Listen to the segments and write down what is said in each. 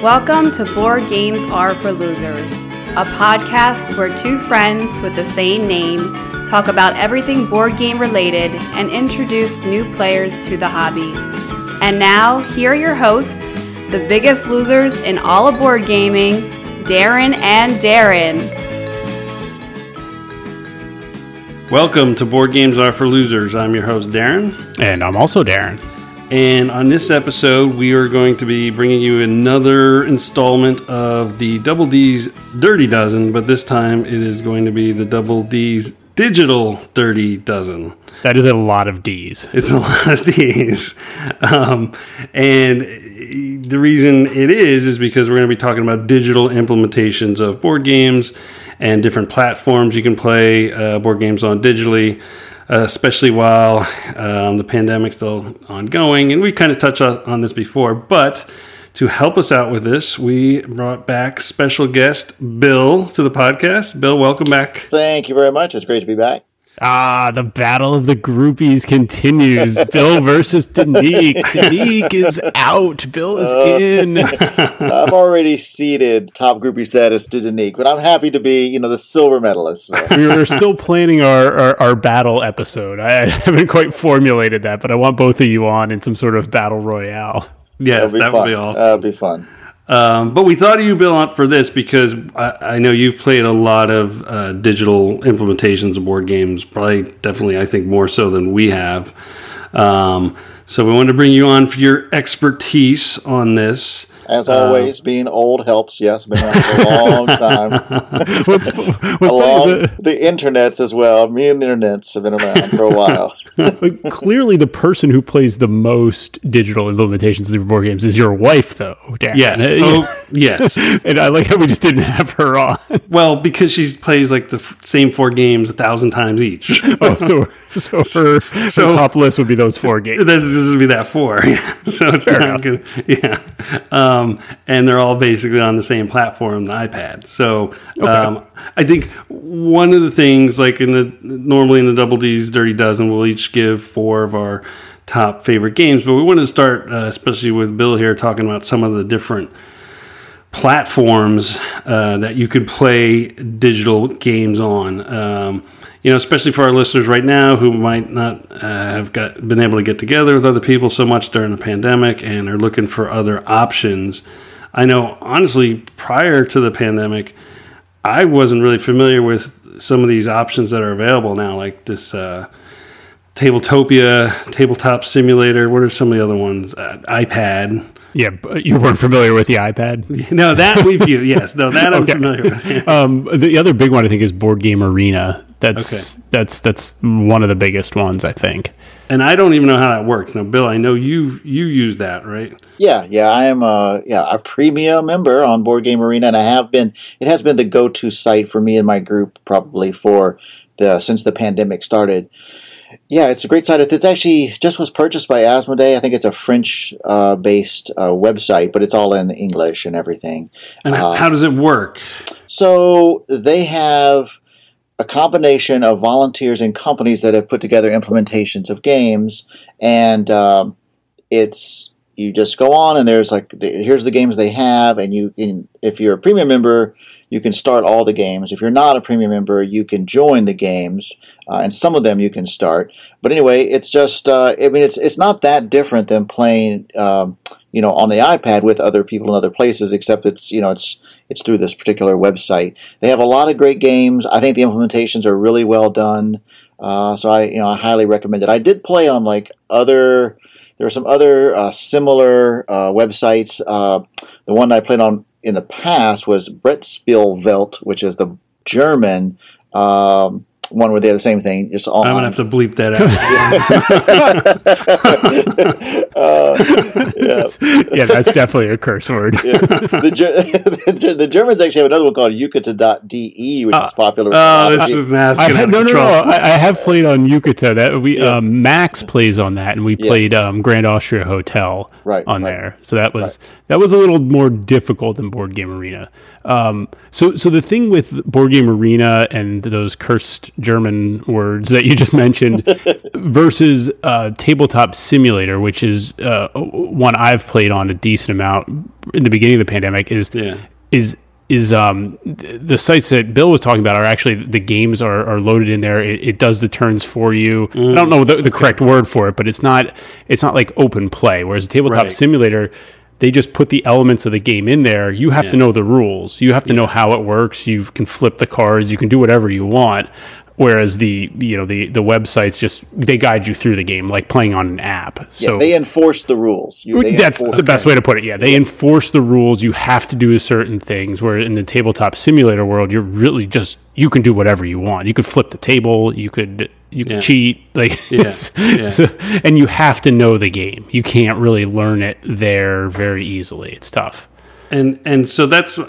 Welcome to Board Games Are for Losers, a podcast where two friends with the same name talk about everything board game related and introduce new players to the hobby. And now, here are your hosts, the biggest losers in all of board gaming, Darren and Darren. Welcome to Board Games Are for Losers. I'm your host, Darren. And I'm also Darren. And on this episode, we are going to be bringing you another installment of the Double D's Dirty Dozen, but this time it is going to be the Double D's Digital Dirty Dozen. That is a lot of D's. It's a lot of D's. And the reason it is because we're going to be talking about digital implementations of board games and different platforms you can play board games on digitally. Especially while the pandemic's still ongoing. And we kind of touched on this before, but to help us out with this, we brought back special guest Bill to the podcast. Bill, welcome back. Thank you very much. It's great to be back. The battle of the groupies continues. Bill versus Danique. Danique is out. Bill is in. I've already ceded top groupie status to Danique, but I'm happy to be, the silver medalist. So. We were still planning our battle episode. I haven't quite formulated that, but I want both of you on in some sort of battle royale. Yes, that would be awesome. That would be fun. But we thought of you, Bill, up for this because I know you've played a lot of digital implementations of board games, definitely, I think, more so than we have. So we wanted to bring you on for your expertise on this. As always, being old helps. Yes, been around for a long time. Along the internets as well. Me and the internets have been around for a while. Clearly, the person who plays the most digital implementations of board games is your wife, though, Darren. Yes. Yes. And I like how we just didn't have her on. Well, because she plays like the same four games 1,000 times each. So her top list would be those four games. This would be that four. So it's Fair not good. Yeah. And they're all basically on the same platform, the iPad. So I think one of the things, like normally in the Double D's Dirty Dozen, we'll each give four of our top favorite games. But we wanted to start, especially with Bill here, talking about some of the different platforms that you could play digital games on. Especially for our listeners right now who might not have been able to get together with other people so much during the pandemic and are looking for other options. I know, honestly, prior to the pandemic, I wasn't really familiar with some of these options that are available now, like this Tabletopia, Tabletop Simulator. What are some of the other ones? iPad. Yeah, but you weren't familiar with the iPad? No, that we've used. Yes, no, that I'm familiar with. The other big one, I think, is Board Game Arena. That's one of the biggest ones, I think. And I don't even know how that works. Now, Bill, I know you use that, right? Yeah, I am a premium member on Board Game Arena, and it has been the go-to site for me and my group probably since the pandemic started. Yeah, it's a great site. It's actually just was purchased by Asmodee. I think it's a French-based website, but it's all in English and everything. And how does it work? So they have a combination of volunteers and companies that have put together implementations of games, and you just go on and there's here's the games they have, and you can, if you're a premium member, you can start all the games. If you're not a premium member, you can join the games, and some of them you can start. But anyway, it's just it's not that different than playing on the iPad with other people in other places, except it's through this particular website. They have a lot of great games. I think the implementations are really well done. So I highly recommend it. I did play on there are some other similar websites. The one I played on in the past was Brettspielwelt, which is the German one where they have the same thing. Just all I'm going to have to bleep that out. Yeah, that's definitely a curse word. Yeah. The Germans actually have another one called Yucata.de, which is popular. This is nasty. I have played on Yucata. Max plays on that, and we played Grand Austria Hotel on there. So that was a little more difficult than Board Game Arena. So the thing with Board Game Arena and those cursed German words that you just mentioned, versus Tabletop Simulator, which is one I've played on a decent amount in the beginning of the pandemic. Is the sites that Bill was talking about are actually, the games are loaded in there. It does the turns for you. I don't know the correct word for it, but it's not like open play. Whereas a Tabletop Simulator, they just put the elements of the game in there. You have to know the rules. You have to know how it works. You can flip the cards. You can do whatever you want. Whereas the websites they guide you through the game like playing on an app. So they enforce the rules. That's the best way to put it. Yeah, they enforce the rules. You have to do certain things. Where in the Tabletop Simulator world, you're really you can do whatever you want. You could flip the table. You could cheat. So, and you have to know the game. You can't really learn it there very easily. It's tough. And so that's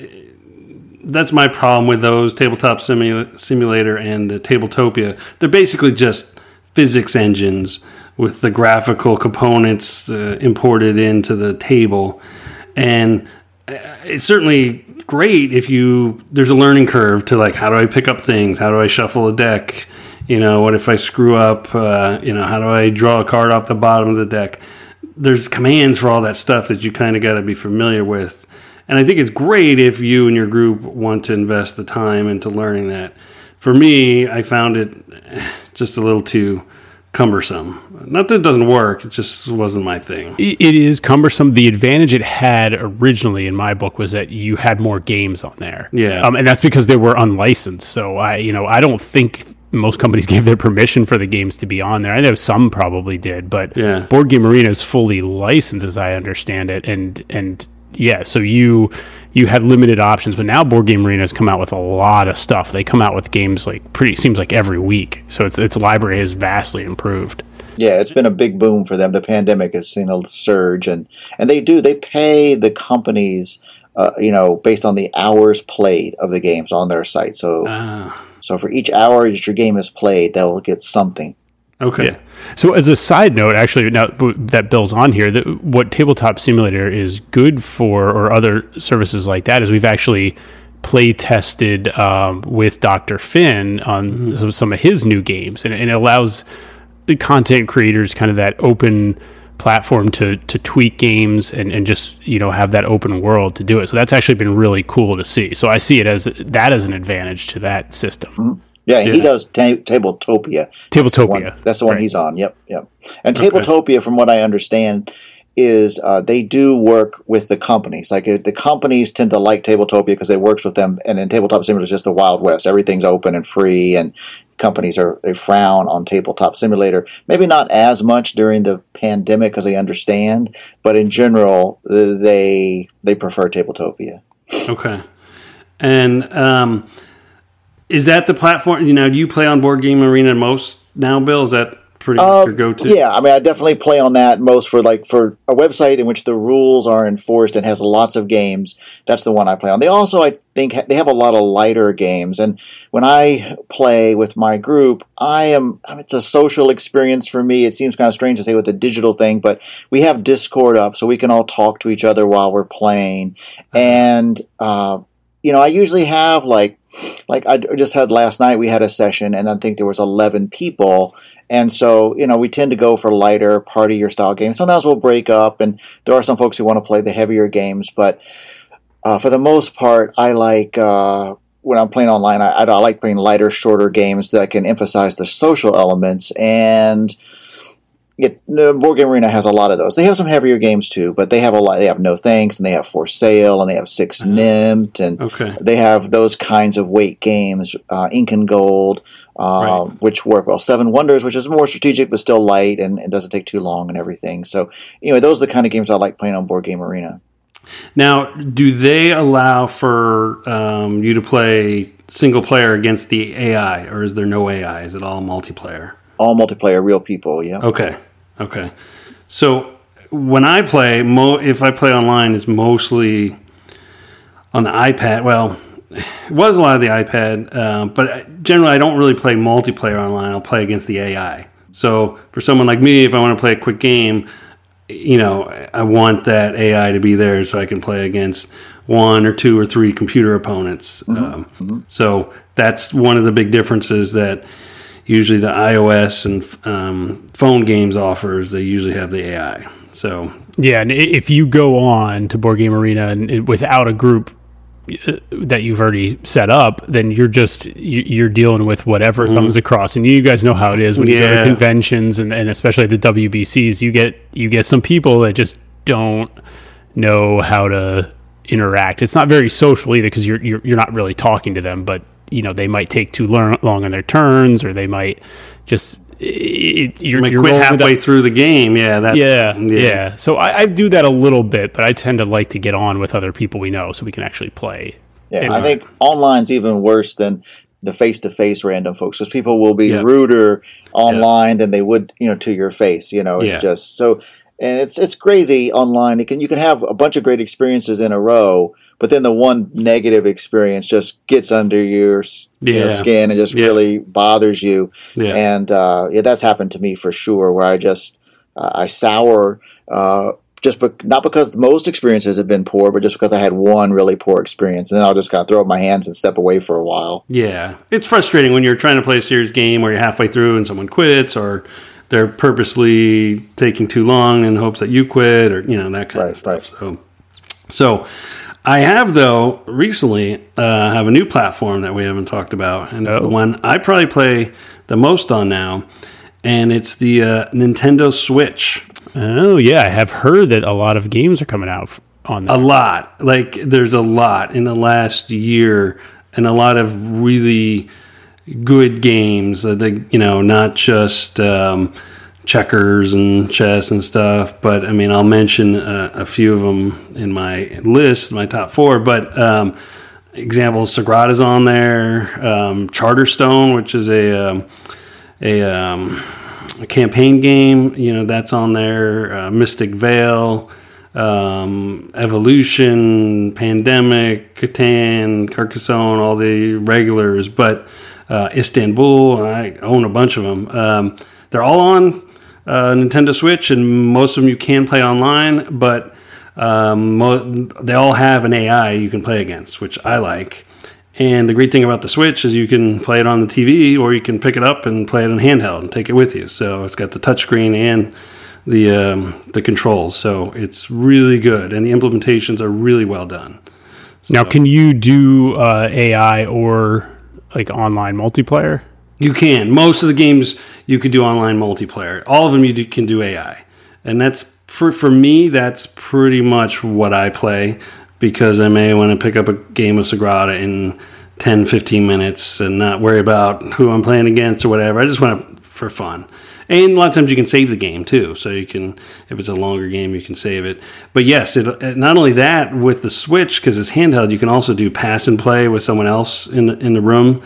my problem with those Tabletop Simulator and the Tabletopia. They're basically just physics engines with the graphical components imported into the table. And it's certainly great if there's a learning curve to like, how do I pick up things? How do I shuffle a deck? What if I screw up? How do I draw a card off the bottom of the deck? There's commands for all that stuff that you kind of got to be familiar with. And I think it's great if you and your group want to invest the time into learning that. For me, I found it just a little too cumbersome. Not that it doesn't work, it just wasn't my thing. It is cumbersome. The advantage it had originally in my book was that you had more games on there. Yeah. And that's because they were unlicensed. So I don't think most companies gave their permission for the games to be on there. I know some probably did, but Board Game Arena is fully licensed as I understand it. And yeah, so you had limited options, but now Board Game Arena has come out with a lot of stuff. They come out with games seems like every week. So its library has vastly improved. Yeah, it's been a big boom for them. The pandemic has seen a surge, and they pay the companies, based on the hours played of the games on their site. So for each hour that your game is played, they'll get something. Okay. Yeah. So as a side note, actually, now that Bill's on here, what Tabletop Simulator is good for, or other services like that, is we've actually play tested with Dr. Finn on some of his new games, and it allows the content creators kind of that open platform to tweak games and just have that open world to do it. So that's actually been really cool to see. So I see it as an advantage to that system. Mm-hmm. Yeah, he does Tabletopia. That's the one he's on. Yep. And Tabletopia, from what I understand, is they do work with the companies. Like the companies tend to like Tabletopia because it works with them. And then Tabletop Simulator is just the Wild West. Everything's open and free, and companies they frown on Tabletop Simulator. Maybe not as much during the pandemic because they understand, but in general, they prefer Tabletopia. Okay, and. Is that the platform? Do you play on Board Game Arena most now, Bill? Is that pretty much your go-to? Yeah, I mean, I definitely play on that most for a website in which the rules are enforced and has lots of games. That's the one I play on. They also, I think, they have a lot of lighter games. And when I play with my group, it's a social experience for me. It seems kind of strange to say with a digital thing, but we have Discord up so we can all talk to each other while we're playing. And, I usually have like I just had last night, we had a session, and I think there was 11 people. And so, we tend to go for lighter partier style games. Sometimes we'll break up, and there are some folks who want to play the heavier games. But for the most part, I like, when I'm playing online, I like playing lighter, shorter games that can emphasize the social elements. And Board Game Arena has a lot of those. They have some heavier games too, but they have a lot. They have No Thanks, and they have For Sale, and they have Six Nimmt, and they have those kinds of weight games, Ink and Gold, which work well. Seven Wonders, which is more strategic but still light and it doesn't take too long and everything. So anyway, those are the kind of games I like playing on Board Game Arena. Now, do they allow for you to play single player against the AI, or is there no AI? Is it all multiplayer? All multiplayer, real people. Yeah. Okay. So when I play, if I play online, it's mostly on the iPad. Well, it was a lot of the iPad, but generally I don't really play multiplayer online. I'll play against the AI. So for someone like me, if I want to play a quick game, I want that AI to be there so I can play against 1 or 2 or 3 computer opponents. So that's one of the big differences that usually the iOS and phone games offers. They usually have the AI. So yeah, and if you go on to Board Game Arena and without a group that you've already set up, then you're dealing with whatever comes across, and you guys know how it is when you go to conventions and especially the WBCs. You get some people that just don't know how to interact. It's not very social either because you're not really talking to them, but they might take too long on their turns, or they might just you're quit halfway through the game. Yeah. So I do that a little bit, but I tend to like to get on with other people we know so we can actually play. Yeah, I think online's even worse than the face-to-face random folks, because people will be ruder online than they would, to your face. It's just so. And it's crazy online. You can have a bunch of great experiences in a row, but then the one negative experience just gets under your skin and just really bothers you. Yeah. And that's happened to me for sure, where I sour not because most experiences have been poor, but just because I had one really poor experience, and then I'll just kind of throw up my hands and step away for a while. Yeah, it's frustrating when you're trying to play a serious game where you're halfway through and someone quits, or they're purposely taking too long in hopes that you quit, or that kind of stuff. Right. So I have though recently have a new platform that we haven't talked about, and it's the one I probably play the most on now, and it's the Nintendo Switch. Oh yeah, I have heard that a lot of games are coming out on that. A lot, there's a lot in the last year, and a lot of really good games, not just checkers and chess and stuff, but I'll mention a few of them in my list, my top 4, but example, Sagrada's on there, Charterstone, which is a campaign game, that's on there, Mystic Vale, Evolution, Pandemic, Catan, Carcassonne, all the regulars, but Istanbul, and I own a bunch of them. They're all on Nintendo Switch, and most of them you can play online, but they all have an AI you can play against, which I like. And the great thing about the Switch is you can play it on the TV, or you can pick it up and play it on handheld and take it with you. So it's got the touchscreen and the controls. So it's really good, and the implementations are really well done. So, now, can you do AI or online multiplayer? You can. Most of the games you could do online multiplayer. All of them you can do AI. And that's for me, that's pretty much what I play, because I may want to pick up a game of Sagrada in 10, 15 minutes and not worry about who I'm playing against or whatever. I just want to for fun. And a lot of times you can save the game too, so you can, if it's a longer game, you can save it. But yes, not only that, with the Switch, because it's handheld, you can also do pass and play with someone else in the room.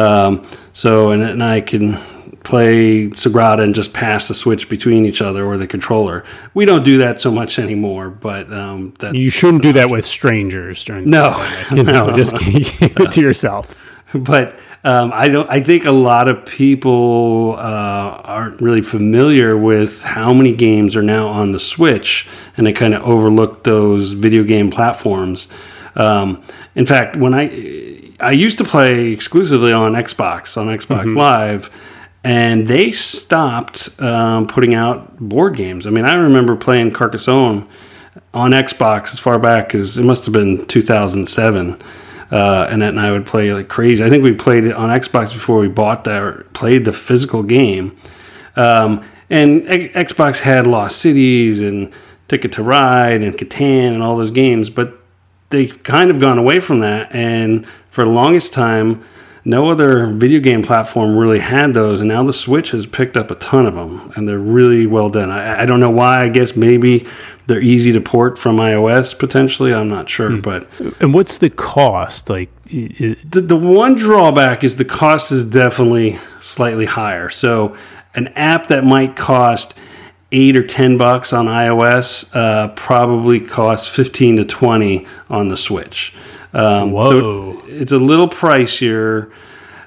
And I can play Sagrada and just pass the Switch between each other, or the controller. We don't do that so much anymore, but you shouldn't do that with strangers during no, just keep it to yourself. But I think a lot of people aren't really familiar with how many games are now on the Switch, and they kind of overlook those video game platforms. In fact, when I used to play exclusively on Xbox Live, and they stopped putting out board games. I remember playing Carcassonne on Xbox as far back as it must have been 2007. And I would play like crazy. I think we played it on Xbox before we bought that or played the physical game. And Xbox had Lost Cities and Ticket to Ride and Catan and all those games, but they've kind of gone away from that. And for the longest time, no other video game platform really had those. And now the Switch has picked up a ton of them, and they're really well done. I don't know why. I guess maybe they're easy to port from iOS, potentially. I'm not sure. But and what's the cost? The one drawback is the cost is definitely slightly higher. So an app that might cost $8 or $10 on iOS probably costs $15 to $20 on the Switch. Whoa! So it's a little pricier.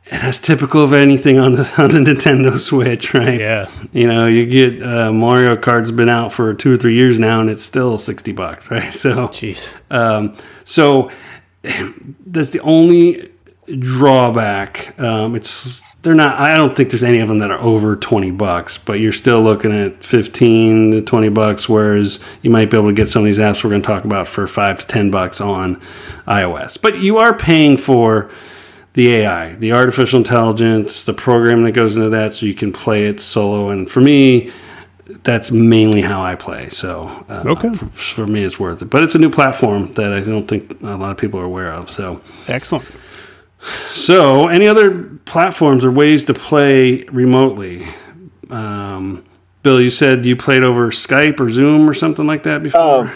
And that's typical of anything on the Nintendo Switch, right? Yeah. You get Mario Kart's been out for 2 or 3 years now, and it's still $60, right? So, jeez. So that's the only drawback. They're not. I don't think there's any of them that are over $20, but you're still looking at $15 to $20. Whereas you might be able to get some of these apps we're going to talk about for $5 to $10 on iOS. But you are paying for the AI, the artificial intelligence, the program that goes into that, so you can play it solo. And for me, that's mainly how I play. So okay. For me, it's worth it. But it's a new platform that I don't think a lot of people are aware of. So excellent. So, any other platforms or ways to play remotely? Bill, you said you played over Skype or Zoom or something like that before?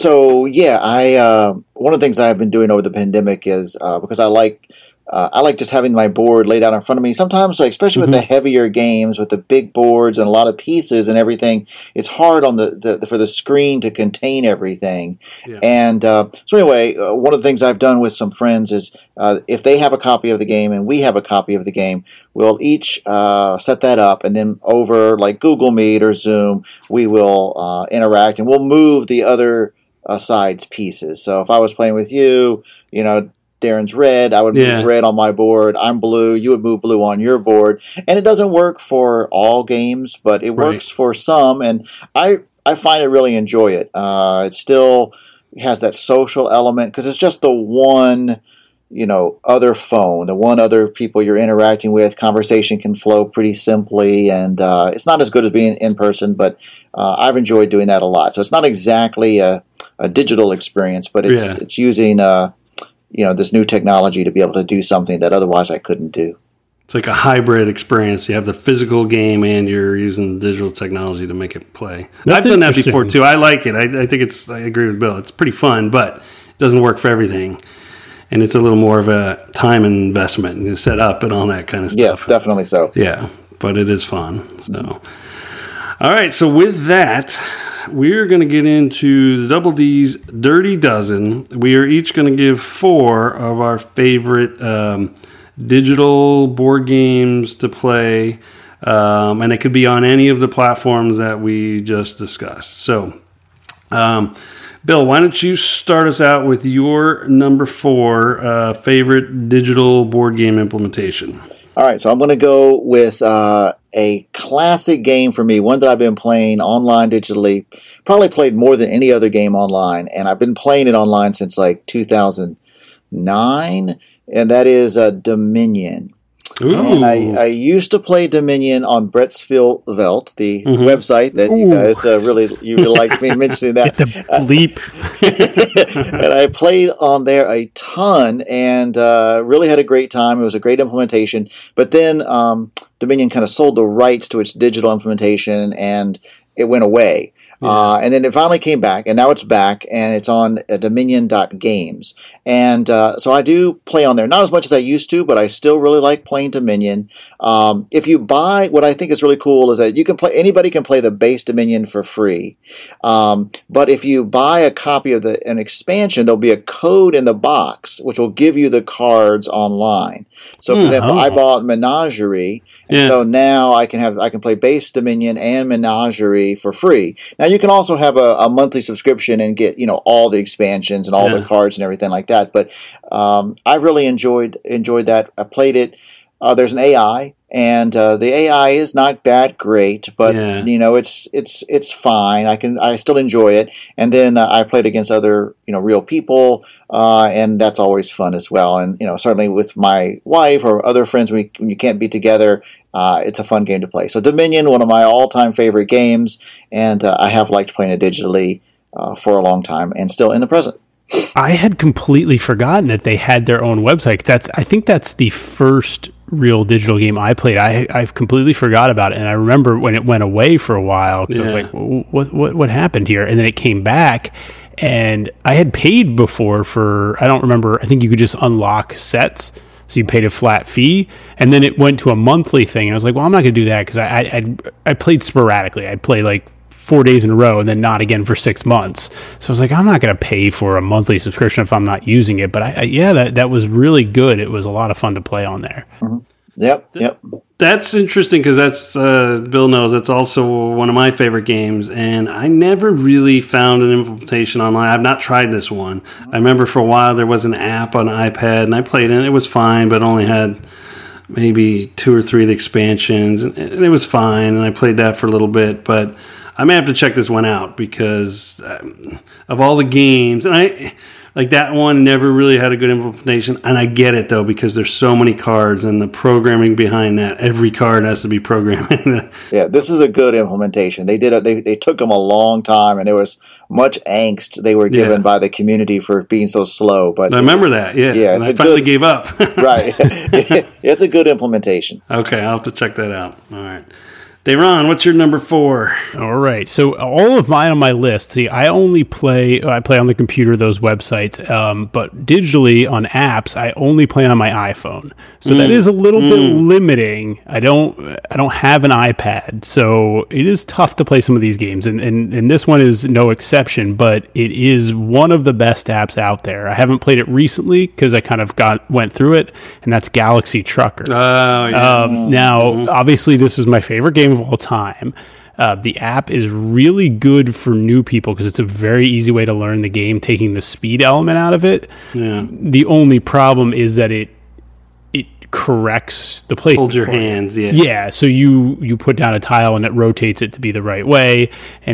One of the things I've been doing over the pandemic is because I like just having my board laid out in front of me. Sometimes, especially with the heavier games, with the big boards and a lot of pieces and everything, it's hard on for the screen to contain everything. Yeah. And so anyway, one of the things I've done with some friends is if they have a copy of the game and we have a copy of the game, we'll each set that up, and then over like Google Meet or Zoom, we will interact, and we'll move the other side's pieces. So if I was playing with you, Darren's red, I would move red on my board. I'm blue, you would move blue on your board. And it doesn't work for all games, but it works for some, and I find I really enjoy it. It still has that social element, because it's just the one, other phone, the one other people you're interacting with. Conversation can flow pretty simply, and it's not as good as being in person, but I've enjoyed doing that a lot. So it's not exactly a digital experience, but it's using this new technology to be able to do something that otherwise I couldn't do. It's like a hybrid experience. You have the physical game and you're using the digital technology to make it play. I've done that before too. I like it. I think I agree with Bill. It's pretty fun, but it doesn't work for everything. And it's a little more of a time investment and set up and all that kind of stuff. Yes, definitely so. Yeah, but it is fun. So, all right. So with that, we're going to get into the Double D's Dirty Dozen. We are each going to give 4 of our favorite digital board games to play, and it could be on any of the platforms that we just discussed. So, Bill, why don't you start us out with your number 4 favorite digital board game implementation? All right, so I'm going to go with a classic game for me, one that I've been playing online digitally, probably played more than any other game online, and I've been playing it online since like 2009, and that is Dominion. Ooh. And I used to play Dominion on Bretsfield Welt, the website that you guys really liked me mentioning that. Get the bleep. And I played on there a ton and really had a great time. It was a great implementation. But then Dominion kind of sold the rights to its digital implementation, and it went away. And then it finally came back, and now it's back, and it's on Dominion.games. And so I do play on there. Not as much as I used to, but I still really like playing Dominion. If you buy, what I think is really cool is that you can play. Anybody can play the base Dominion for free. But if you buy a copy of an expansion, there'll be a code in the box which will give you the cards online. So for example, I bought Menagerie, and so now I can play base Dominion and Menagerie for free. Now you can also have a monthly subscription and get all the expansions and all the cards and everything like that. But I really enjoyed that. I played it. There's an AI, and the AI is not that great, but it's fine. I still enjoy it. And then I played against other real people, and that's always fun as well. And certainly with my wife or other friends, when you can't be together, it's a fun game to play. So Dominion, one of my all-time favorite games, and I have liked playing it digitally for a long time, and still in the present. I had completely forgotten that they had their own website. I think that's the first real digital game I played. I've completely forgot about it, and I remember when it went away for a while, because I was like, what happened here? And then it came back, and I had paid before for, I don't remember, I think you could just unlock sets. So you paid a flat fee, and then it went to a monthly thing. And I was like, well, I'm not going to do that, because I played sporadically. I'd play like 4 days in a row and then not again for 6 months. So I was like, I'm not going to pay for a monthly subscription if I'm not using it. But that was really good. It was a lot of fun to play on there. Mm-hmm. Yep. That's interesting because that's Bill knows that's also one of my favorite games, and I never really found an implementation online. I've not tried this one. I remember for a while there was an app on iPad, and I played it. It was fine, but only had maybe 2 or 3 of the expansions, and it was fine. And I played that for a little bit, but I may have to check this one out because of all the games, and I. Like that one never really had a good implementation, and I get it though because there's so many cards and the programming behind that. Every card has to be programming. Yeah, this is a good implementation. They did it. They took them a long time, and there was much angst they were given by the community for being so slow. But I remember that. Yeah, and I finally gave up. Right, it's a good implementation. Okay, I'll have to check that out. All right. Dayron, what's your number 4? All right. So all of mine on my list, see, I play on the computer, those websites, but digitally on apps, I only play on my iPhone. So that is a little bit limiting. I don't have an iPad, so it is tough to play some of these games, and this one is no exception, but it is one of the best apps out there. I haven't played it recently because I kind of went through it, and that's Galaxy Trucker. Oh, yeah. Now, obviously, this is my favorite game of all time. The app is really good for new people because it's a very easy way to learn the game, taking the speed element out of it. Yeah. The only problem is that it corrects the placement. Hold your hands, yeah. Yeah, so you put down a tile and it rotates it to be the right way,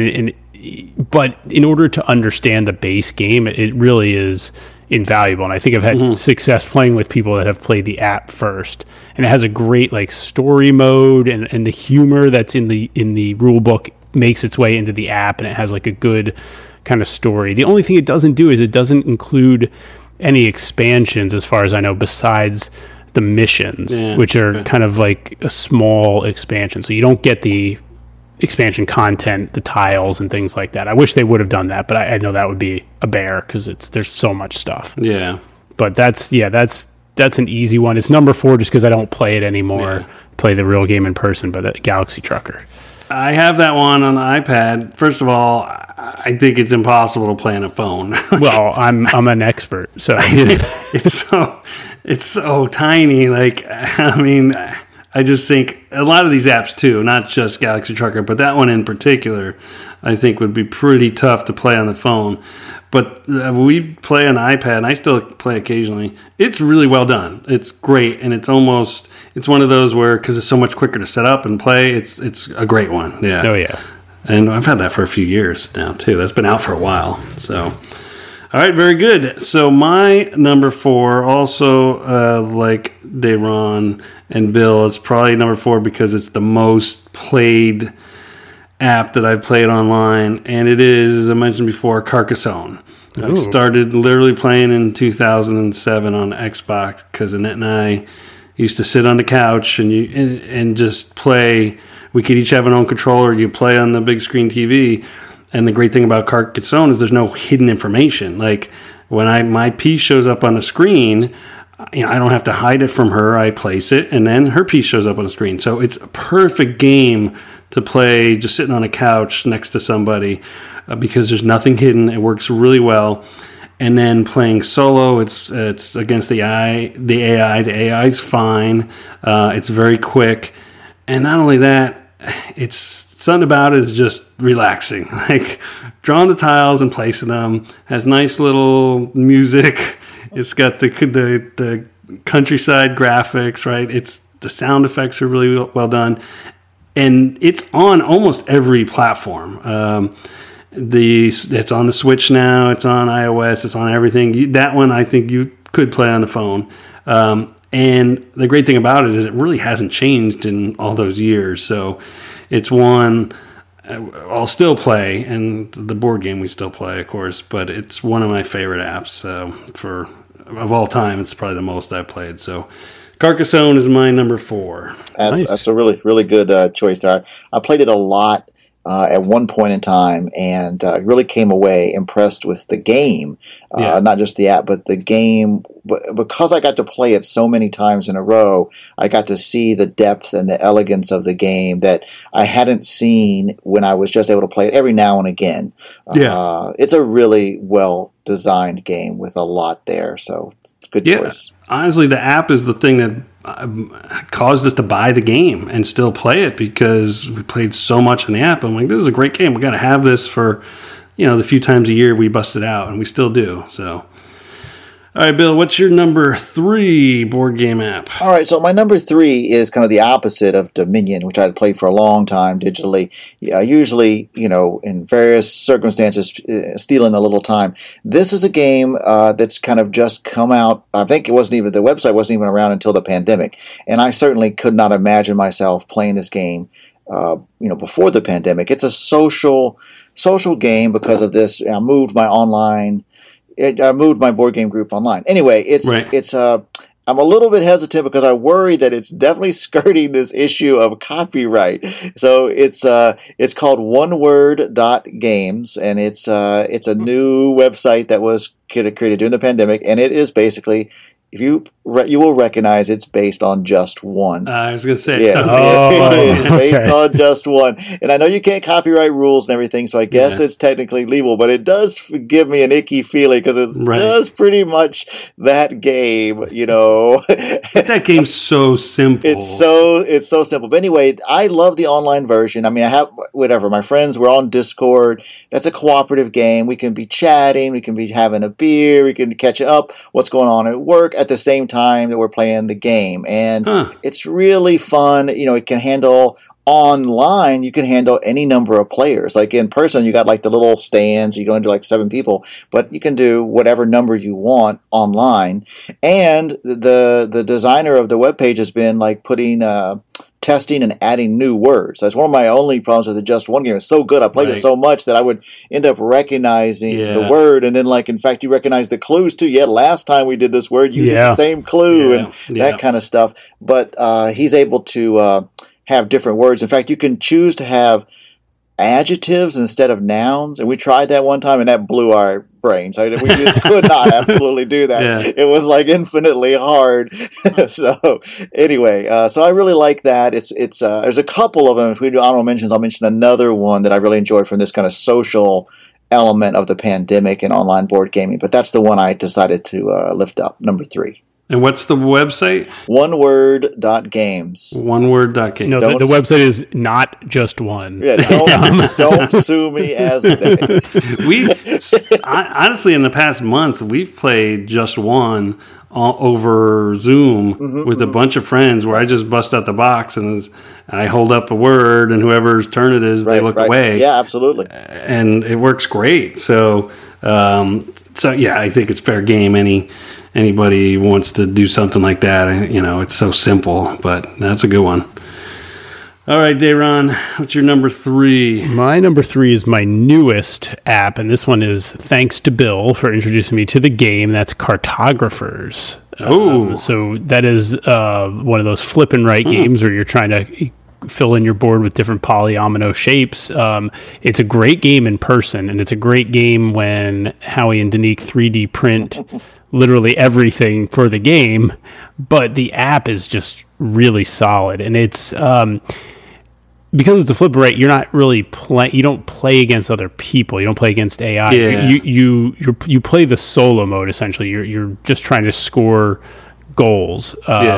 but in order to understand the base game, it really is invaluable. And I think I've had success playing with people that have played the app first. And it has a great like story mode, and the humor that's in the rule book makes its way into the app, and it has like a good kind of story. The only thing it doesn't do is it doesn't include any expansions, as far as I know, besides the missions, which are kind of like a small expansion. So you don't get the expansion content, the tiles and things like that. I wish they would have done that, but I know that would be a bear because there's so much stuff. Yeah. But that's an easy one. It's number 4 just because I don't play it anymore. Play the real game in person, but Galaxy Trucker. I have that one on the iPad. First of all, I think it's impossible to play on a phone. Well, I'm an expert, so it's so tiny. Like, I mean, I just think a lot of these apps too, not just Galaxy Trucker, but that one in particular, I think would be pretty tough to play on the phone. But we play on iPad, and I still play occasionally. It's really well done. It's great, and it's one of those where, because it's so much quicker to set up and play, it's a great one. Yeah. Oh, yeah. And I've had that for a few years now, too. That's been out for a while. So, all right, very good. So my number 4, also like Dayron and Bill, it's probably number 4 because it's the most played app that I've played online, and it is, as I mentioned before, Carcassonne. I started literally playing in 2007 on Xbox because Annette and I used to sit on the couch and just play. We could each have our own controller. You play on the big screen TV, and the great thing about Carcassonne is there's no hidden information. Like when my piece shows up on the screen, I don't have to hide it from her. I place it, and then her piece shows up on the screen. So it's a perfect game to play just sitting on a couch next to somebody because there's nothing hidden. It works really well. And then playing solo, it's against the AI. The AI is fine. It's very quick. And not only that, it's something about it is just relaxing. Like drawing the tiles and placing them. Has nice little music. It's got the countryside graphics, right? The sound effects are really well done. And it's on almost every platform. It's on the Switch now. It's on iOS. It's on everything. That one I think you could play on the phone. And the great thing about it is it really hasn't changed in all those years. So it's one I'll still play, and the board game we still play, of course. But it's one of my favorite apps of all time. It's probably the most I've played. So Carcassonne is my number 4. That's a really, really good choice there. I played it a lot at one point in time, and really came away impressed with the game, not just the app, but the game. But because I got to play it so many times in a row, I got to see the depth and the elegance of the game that I hadn't seen when I was just able to play it every now and again. It's a really well-designed game with a lot there, so it's a good choice. Honestly, the app is the thing that caused us to buy the game and still play it because we played so much in the app. I'm like, this is a great game. We got to have this for, the few times a year we bust it out, and we still do. So, all right, Bill, what's your number 3 board game app? All right, so my number 3 is kind of the opposite of Dominion, which I'd played for a long time digitally. Usually, in various circumstances, stealing a little time. This is a game that's kind of just come out. I think the website wasn't even around until the pandemic, and I certainly could not imagine myself playing this game before the pandemic. It's a social game because of this. I moved my board game group online. Anyway, I'm a little bit hesitant because I worry that it's definitely skirting this issue of copyright. So it's called oneword.games, and it's a new website that was created during the pandemic, and it is basically, you will recognize it's based on Just One. I was going to say. Yeah, it's based on Just One. And I know you can't copyright rules and everything, so I guess it's technically legal, but it does give me an icky feeling because it's just pretty much that game, But that game's so simple. It's so simple. But anyway, I love the online version. I mean, I have, my friends, we're on Discord. That's a cooperative game. We can be chatting. We can be having a beer. We can catch up what's going on at work at the same time that we're playing the game. And it's really fun. It can handle online, you can handle any number of players. Like in person, you got like the little stands, you go into like 7 people, but you can do whatever number you want online. And the designer of the webpage has been like putting testing and adding new words. That's one of my only problems with the Just One game. It's so good. I played it so much that I would end up recognizing the word, and then in fact, you recognize the clues too. Yeah, last time we did this word, you did the same clue and that kind of stuff. But he's able to have different words. In fact, you can choose to have adjectives instead of nouns, and we tried that one time, and that blew our brains. We just could not absolutely do that. Yeah. It was like infinitely hard. So anyway, so I really like that. It's there's a couple of them. If we do honorable mentions, I'll mention another one that I really enjoyed from this kind of social element of the pandemic and online board gaming. But that's the one I decided to lift up, number 3. And what's the website? Oneword.games. Oneword.games. No, the website is not just one. Yeah, don't sue me as the honestly, in the past month, we've played Just One over Zoom with a bunch of friends where I just bust out the box and I hold up a word, and whoever's turn it is, they look away. Yeah, absolutely. And it works great. So yeah, I think it's fair game. Anybody wants to do something like that, it's so simple, but that's a good one. All right, Dayron, what's your number 3? My number 3 is my newest app, and this one is thanks to Bill for introducing me to the game. That's Cartographers. So that is one of those flip and write games where you're trying to fill in your board with different polyomino shapes. It's a great game in person, and it's a great game when Howie and Danique 3D print literally everything for the game, but the app is just really solid. And it's because it's a flip rate, you're not really you don't play against other people, you don't play against AI. You play the solo mode essentially. You're just trying to score goals,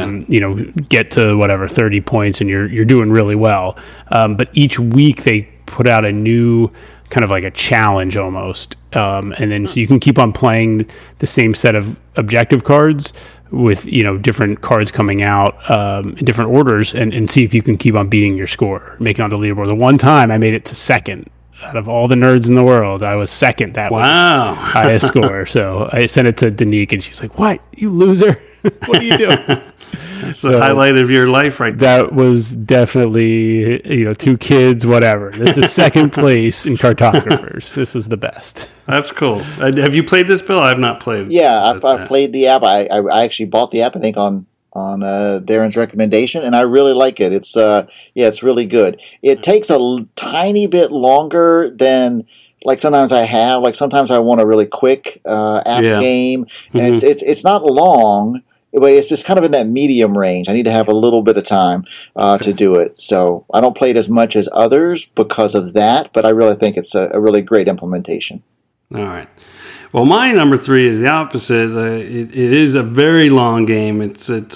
get to whatever 30 points, and you're doing really well. But each week they put out a new kind of like a challenge almost, and then so you can keep on playing the same set of objective cards with different cards coming out in different orders, and see if you can keep on beating your score, making it on the leaderboard. The one time I made it to second out of all the nerds in the world, I was second. That was highest score. So I sent it to Danique, and she was like, "What, you loser? What are you doing?" That's the highlight of your life right there. That was definitely, 2 kids, whatever. This is second place in Cartographers. This is the best. That's cool. Have you played this, Bill? I have not played. Yeah, I've played the app. I actually bought the app, I think, on Darren's recommendation, and I really like it. It's it's really good. It takes a tiny bit longer than sometimes I have. Sometimes I want a really quick app game, and it's not long. But it's just kind of in that medium range. I need to have a little bit of time to do it. So I don't play it as much as others because of that, but I really think it's a really great implementation. All right. Well, my number 3 is the opposite. It is a very long game. It's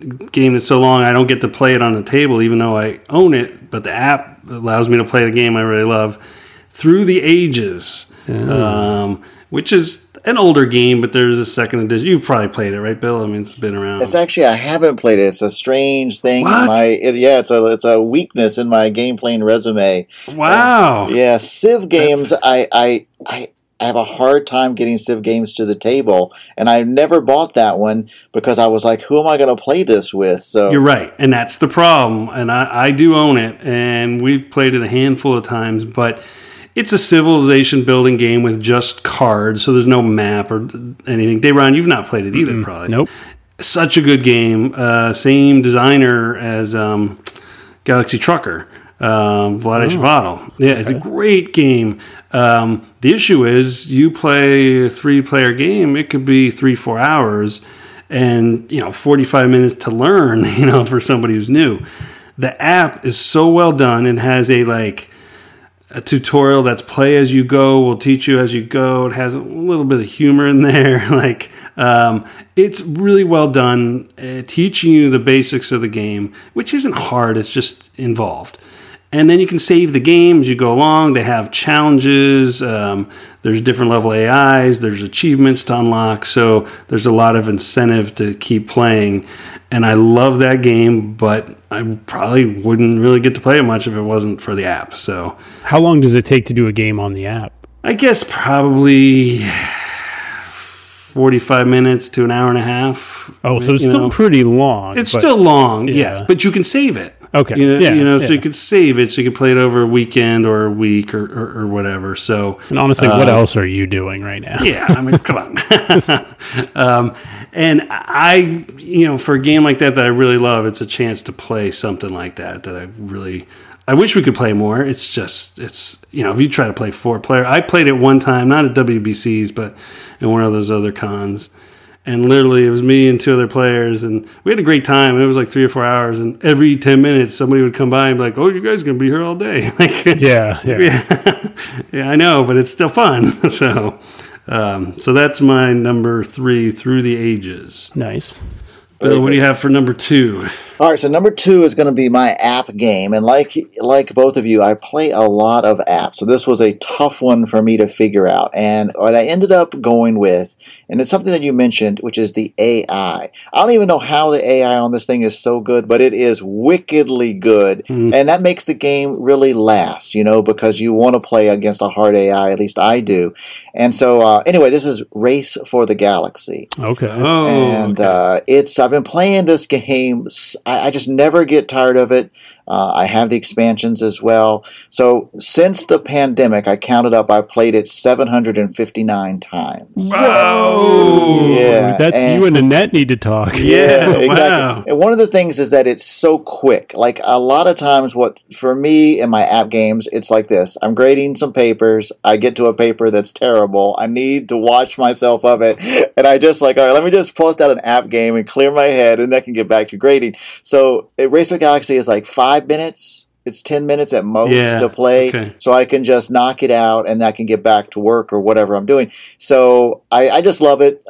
game that's so long I don't get to play it on the table, even though I own it. But the app allows me to play the game I really love, Through the Ages, which is an older game, but there's a second edition. You've probably played it, right, Bill? I mean, it's been around. It's actually, I haven't played it. It's a strange thing. What? It's a weakness in my game playing resume. Wow. Yeah, Civ games. I have a hard time getting Civ games to the table, and I never bought that one because I was like, who am I going to play this with? So You're right, and that's the problem. And I do own it, and we've played it a handful of times, but it's a civilization building game with just cards, so there's no map or anything. Dayron, you've not played it either, probably. Nope. Such a good game. Same designer as Galaxy Trucker, Vlaada Chvátil. Yeah, it's a great game. The issue is you play a 3-player game, it could be 3-4 hours and 45 minutes to learn, for somebody who's new. The app is so well done and has a tutorial that's play as you go, will teach you as you go. It has a little bit of humor in there. It's really well done, teaching you the basics of the game, which isn't hard. It's just involved. And then you can save the game as you go along. They have challenges. There's different level AIs. There's achievements to unlock. So there's a lot of incentive to keep playing. And I love that game, but I probably wouldn't really get to play it much if it wasn't for the app. So, How long does it take to do a game on the app? I guess probably 45 minutes to an hour and a half. Oh, so it's still pretty long. It's still long, yes, but you can save it. Okay. So you could save it, so you could play it over a weekend or a week or whatever. So, and honestly, what else are you doing right now? Yeah, I mean, come on. And I, for a game like that I really love, it's a chance to play something like that I wish we could play more. It's if you try to play 4-player, I played it one time, not at WBCs, but in one of those other cons. And literally, it was me and 2 other players, and we had a great time. And it was like 3 or 4 hours, and every 10 minutes, somebody would come by and be like, "Oh, you guys are gonna be here all day." Yeah, I know, but it's still fun. So that's my number 3, Through the Ages. Nice. Bill, what do you have for number 2? All right, so number 2 is going to be my app game, and like both of you, I play a lot of apps, so this was a tough one for me to figure out. And what I ended up going with, and it's something that you mentioned, which is the AI. I don't even know how the AI on this thing is so good, but it is wickedly good, and that makes the game really last, because you want to play against a hard AI, at least I do. And so, anyway, this is Race for the Galaxy. Okay. And I've been playing this game. I just never get tired of it. I have the expansions as well. So since the pandemic, I counted up, I played it 759 times. Wow! Yeah, You and Annette need to talk. Yeah, exactly. Wow. And one of the things is that it's so quick. Like a lot of times, for me in my app games, it's like this. I'm grading some papers. I get to a paper that's terrible. I need to watch myself of it. And I just all right, let me just post out an app game and clear my head, and then I can get back to grading. So Race for Galaxy is like 5 minutes. It's 10 minutes at most to play. Okay. So I can just knock it out and I can get back to work or whatever I'm doing. So I just love it.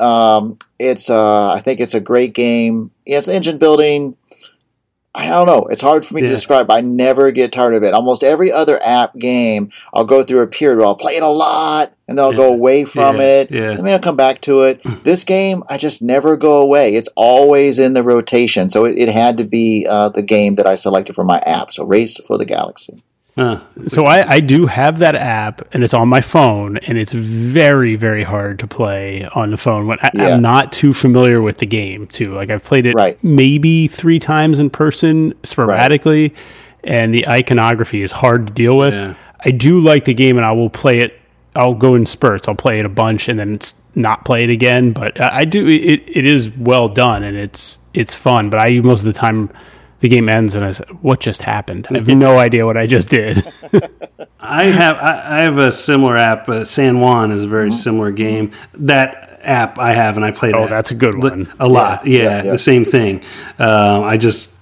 I think it's a great game. Yeah, it's engine building. I don't know. It's hard for me to describe. I never get tired of it. Almost every other app game, I'll go through a period where I'll play it a lot, and then I'll go away from it, and then I'll come back to it. This game, I just never go away. It's always in the rotation, so it had to be the game that I selected for my app, so Race for the Galaxy. So I do have that app, and it's on my phone, and it's very, very hard to play on the phone when I'm not too familiar with the game, too. Like, I've played it maybe 3 times in person sporadically, and the iconography is hard to deal with. Yeah. I do like the game, and I will play it. I'll go in spurts. I'll play it a bunch, and then not play it again. But I do. It is well done, and it's fun. But most of the time, the game ends and I say, "What just happened?" I have no idea what I just did. I have a similar app. San Juan is a very similar game. That app I have, and I play that. Oh, that's a good one. A lot. Yeah, the same thing. I just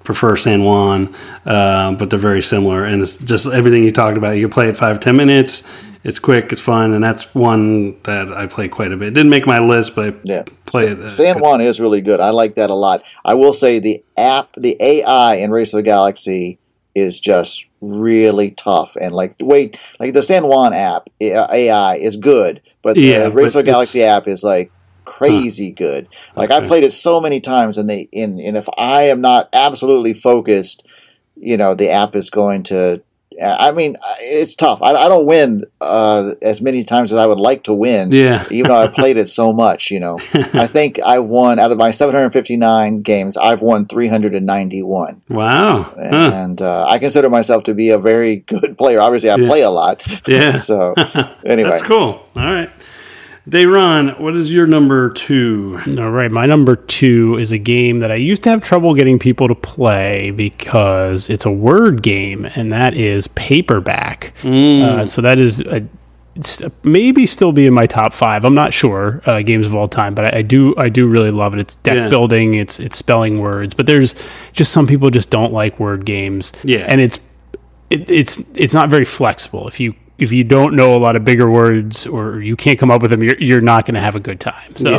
prefer San Juan, but they're very similar. And it's just everything you talked about. You can play it 5-10 minutes. It's quick, it's fun, and that's one that I play quite a bit. It didn't make my list, but I play it. San Juan is really good. I like that a lot. I will say the AI in Race of the Galaxy is just really tough, and like the San Juan app AI is good, but the Race of the Galaxy app is like crazy good. Like I played it so many times, and if I am not absolutely focused, the app is going to. I mean, it's tough. I don't win as many times as I would like to win. Yeah. Even though I played it so much, I think I won out of my 759 games. I've won 391. Wow. And I consider myself to be a very good player. Obviously, I play a lot. Yeah. So anyway, that's cool. All right. Dayron, what is your number 2? All right, my number 2 is a game that I used to have trouble getting people to play because it's a word game, and that is Paperback. So that is maybe still be in my top 5. I'm not sure games of all time, but I do really love it. It's deck building, it's spelling words, but there's just some people just don't like word games. Yeah, and it's not very flexible. If you don't know a lot of bigger words or you can't come up with them, you're not going to have a good time. So,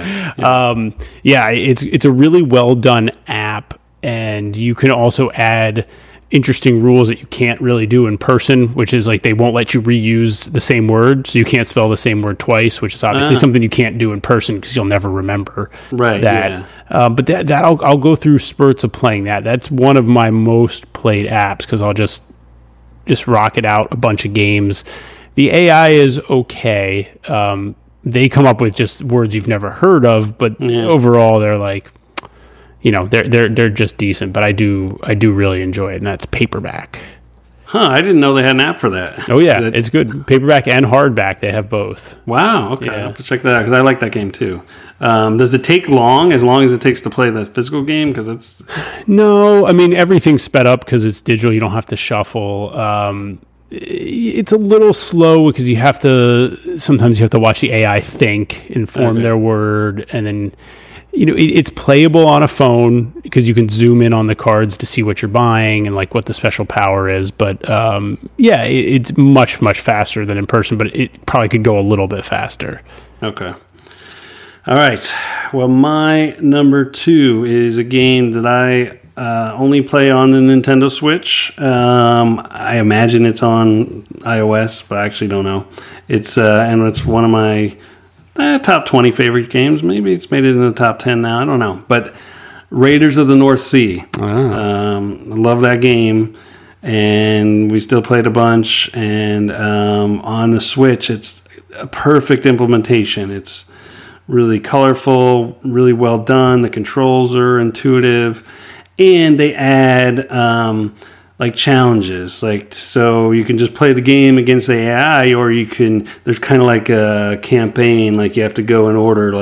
it's a really well done app, and you can also add interesting rules that you can't really do in person, which is like they won't let you reuse the same word, so you can't spell the same word twice, which is obviously something you can't do in person because you'll never remember that. But that I'll go through spurts of playing that. That's one of my most played apps because I'll just rock it out a bunch of games. The AI is okay. They come up with just words you've never heard of, but overall they're like, they're just decent. But I do really enjoy it, and that's Paperback. I didn't know they had an app for that. Oh yeah, it's good. Paperback and hardback, they have both. Wow. Okay, I'll have to check that out because I like that game too. Does it take long as it takes to play the physical game? Because it's no, I mean everything's sped up because it's digital. You don't have to shuffle. It's a little slow because sometimes you have to watch the AI think, inform their word, and then. It's playable on a phone because you can zoom in on the cards to see what you're buying and like what the special power is. But it's much, much faster than in person, but it probably could go a little bit faster. Okay. All right. Well, my number 2 is a game that I only play on the Nintendo Switch. I imagine it's on iOS, but I actually don't know. It's one of my top 20 favorite games. Maybe it's made it in the top 10 now. I don't know. But Raiders of the North Sea. I love that game. And we still played a bunch. And on the Switch, it's a perfect implementation. It's really colorful, really well done. The controls are intuitive. And they add challenges, so you can just play the game against the AI, or there's kind of like a campaign, like you have to go in order,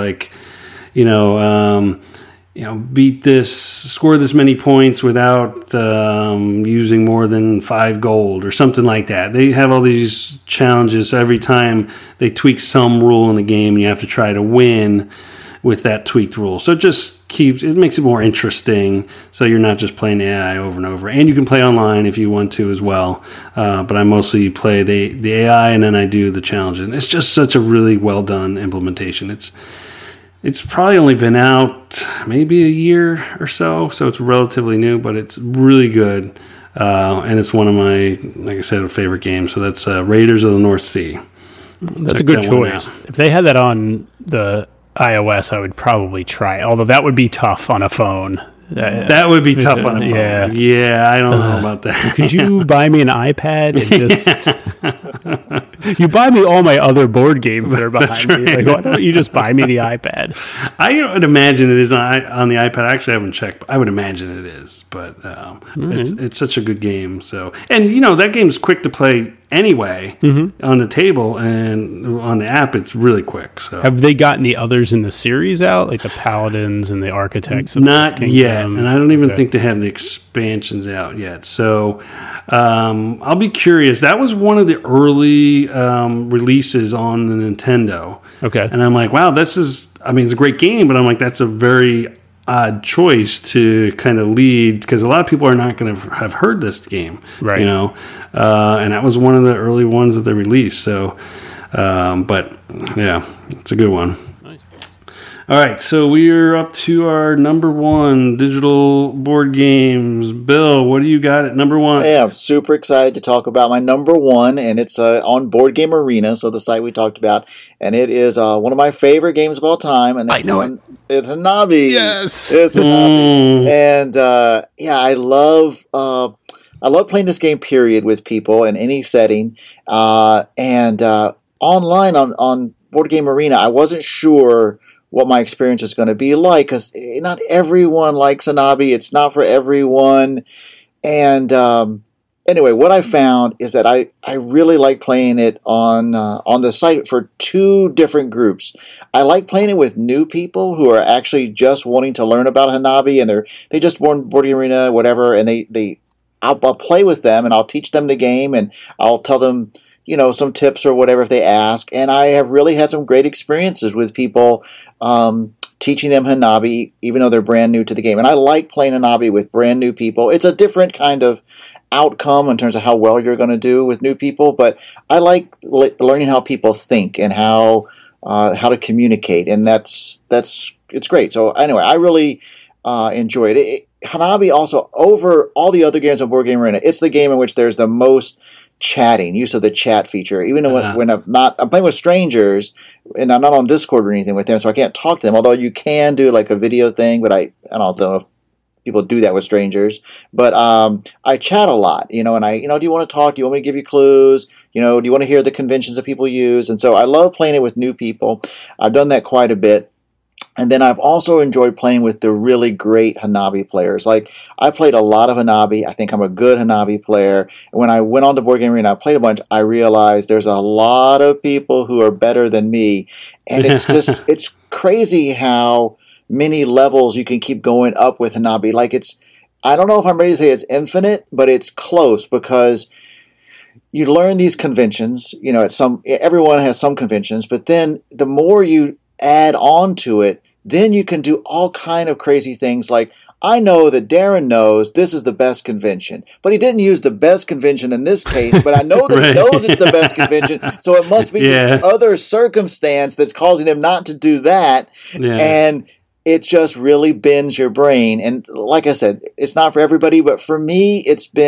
score this many points without using more than 5 gold or something like that. They have all these challenges, so every time they tweak some rule in the game, you have to try to win with that tweaked rule. So it makes it more interesting, so you're not just playing the AI over and over. And you can play online if you want to as well. But I mostly play the AI, and then I do the challenges. And it's just such a really well done implementation. It's probably only been out maybe a year or so it's relatively new, but it's really good. And it's one of my, like I said, favorite games. So that's Raiders of the North Sea. That's a good choice. If they had that on the iOS, I would probably try it, although that would be tough on a phone. That would be tough on a phone. Yeah, I don't know about that. Could you buy me an iPad and just... You buy me all my other board games that are behind me. Like, why don't you just buy me the iPad? I would imagine it is on the iPad. Actually, I haven't checked, but I would imagine it is. But it's such a good game. So, and that game's quick to play anyway on the table, and on the app it's really quick. So have they gotten the others in the series out, like the Paladins and the Architects? Not yet, and I don't even think they have the expansions out yet. So I'll be curious. That was one of the early releases on the Nintendo. Okay, and I'm like, wow, it's a great game, but I'm like, that's a very odd choice to kind of lead, because a lot of people are not going to have heard this game, right? And that was one of the early ones that they released. So, but yeah, it's a good one. All right, so we're up to our number one digital board games. Bill, what do you got at number one? Yeah, I'm super excited to talk about my number one, and it's on Board Game Arena, so the site we talked about, and it is one of my favorite games of all time, and it's Hanabi. Yes, it's Hanabi, and I love playing this game. Period, with people in any setting, and online on Board Game Arena. I wasn't sure what my experience is going to be like, because not everyone likes Hanabi. It's not for everyone. And anyway, what I found is that I really like playing it on the site for two different groups. I like playing it with new people who are actually just wanting to learn about Hanabi, and they just Board Game Arena, whatever, and I'll play with them, and I'll teach them the game, and I'll tell them, some tips or whatever if they ask. And I have really had some great experiences with people teaching them Hanabi, even though they're brand new to the game. And I like playing Hanabi with brand new people. It's a different kind of outcome in terms of how well you're going to do with new people, but I like learning how people think and how to communicate, and it's great. So anyway, I really enjoyed it. Hanabi also, over all the other games on Board Game Arena, it's the game in which there's the most chatting, use of the chat feature. Even when I'm playing with strangers, and I'm not on Discord or anything with them, so I can't talk to them. Although you can do like a video thing, but I don't know if people do that with strangers. But I chat a lot, and do you want to talk? Do you want me to give you clues? Do you want to hear the conventions that people use? And so I love playing it with new people. I've done that quite a bit. And then I've also enjoyed playing with the really great Hanabi players. Like, I played a lot of Hanabi. I think I'm a good Hanabi player. And when I went on to Board Game Arena, I played a bunch. I realized there's a lot of people who are better than me. And it's just, it's crazy how many levels you can keep going up with Hanabi. Like, I don't know if I'm ready to say it's infinite, but it's close, because you learn these conventions. Everyone has some conventions, but then the more you add on to it, then you can do all kind of crazy things. Like, I know that Darren knows this is the best convention, but he didn't use the best convention in this case, but I know that he knows it's the best convention, so it must be other circumstance that's causing him not to do that. And it just really bends your brain. And like I said, it's not for everybody, but for me,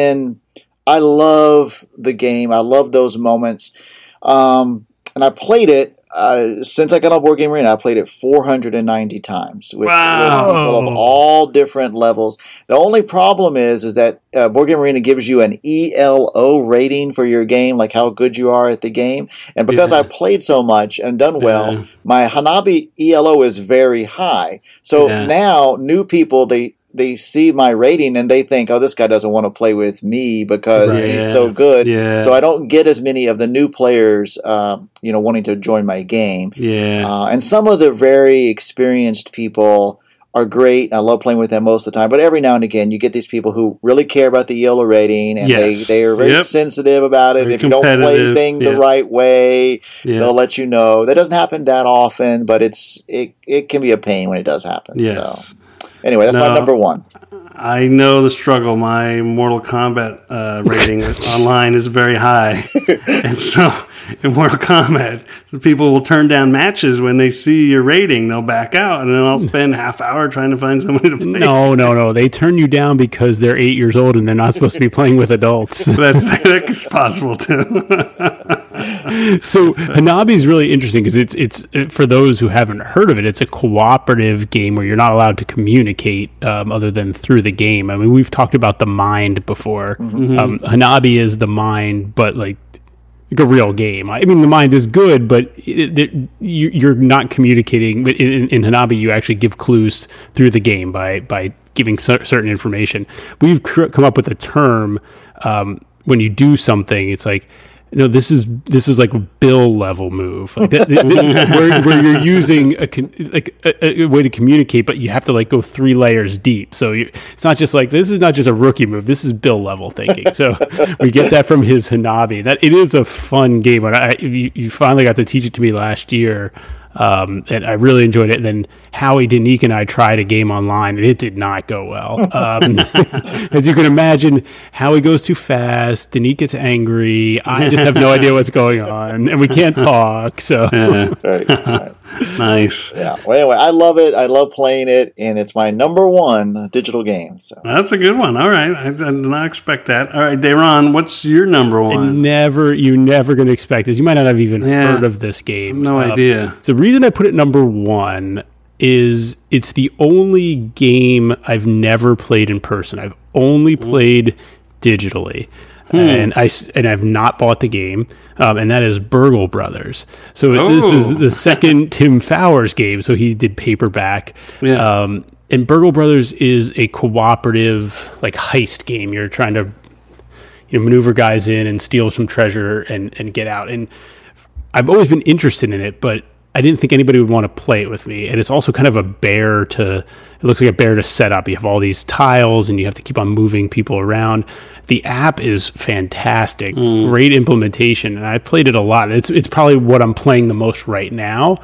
I love the game. I love those moments. And I played it since I got on Board Game Arena. I played it 490 times with people of all different levels. The only problem is that Board Game Arena gives you an ELO rating for your game, like how good you are at the game. And because I played so much and done well, my Hanabi ELO is very high. So now new people, they see my rating and they think, oh, this guy doesn't want to play with me because he's so good. So I don't get as many of the new players, wanting to join my game. And some of the very experienced people are great. I love playing with them most of the time. But every now and again, you get these people who really care about the ELO rating, and they are very sensitive about it. If you don't play the thing the right way, they'll let you know. That doesn't happen that often, but it can be a pain when it does happen. So. Anyway, that's my number one. I know the struggle. My Mortal Kombat rating online is very high. And so in Mortal Kombat, people will turn down matches when they see your rating. They'll back out, and then I'll spend half hour trying to find somebody to play. No. They turn you down because they're 8 years old and they're not supposed to be playing with adults. That's possible, too. So Hanabi is really interesting because it's for those who haven't heard of it, it's a cooperative game where you're not allowed to communicate other than through the game. I mean, we've talked about the mind before. Hanabi is the mind, but like a real game. I mean, the mind is good, but you're not communicating. But in Hanabi, you actually give clues through the game by giving certain information. We've come up with a term when you do something. It's like, no, this is like a Bill level move, like where you're using a way to communicate, but you have to like go 3 layers deep. So it's not just like, this is not just a rookie move. This is Bill level thinking. So we get that from his Hanabi. That it is a fun game. You finally got to teach it to me last year, and I really enjoyed it. And then Howie, Danique, and I tried a game online, and it did not go well. As you can imagine, Howie goes too fast, Danique gets angry, I just have no idea what's going on, and we can't talk. So Right. Nice. Yeah. Well, anyway, I love it. I love playing it, and it's my number one digital game. So That's a good one. All right. I did not expect that. All right, Dayron, what's your number one? you're never going to expect this. You might not have even heard of this game. No idea. The reason I put it number one is it's the only game I've never played in person. I've only played digitally. And I've not bought the game, and that is Burgle Brothers. So this is the second Tim Fowers game. So he did paperback. Yeah. And Burgle Brothers is a cooperative like heist game. You're trying to maneuver guys in and steal some treasure and get out. And I've always been interested in it, but I didn't think anybody would want to play it with me. And it's also kind of it looks like a bear to set up. You have all these tiles and you have to keep on moving people around. The app is fantastic, great implementation, and I played it a lot. It's probably what I'm playing the most right now,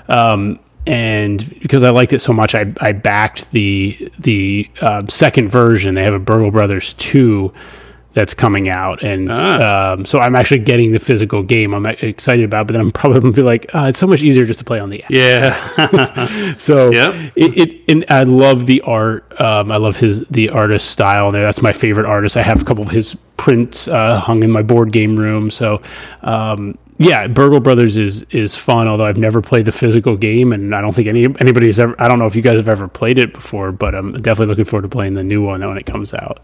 and because I liked it so much, I backed the second version. They have a Burgle Brothers 2 that's coming out, and so I'm actually getting the physical game. I'm excited about it, but then I'm probably going to be like, it's so much easier just to play on the app. Yeah. So and I love the art. I love the artist style. That's my favorite artist. I have a couple of his prints hung in my board game room. So Burgle Brothers is fun, although I've never played the physical game, and I don't think anybody has ever. I don't know if you guys have ever played it before, but I'm definitely looking forward to playing the new one when it comes out.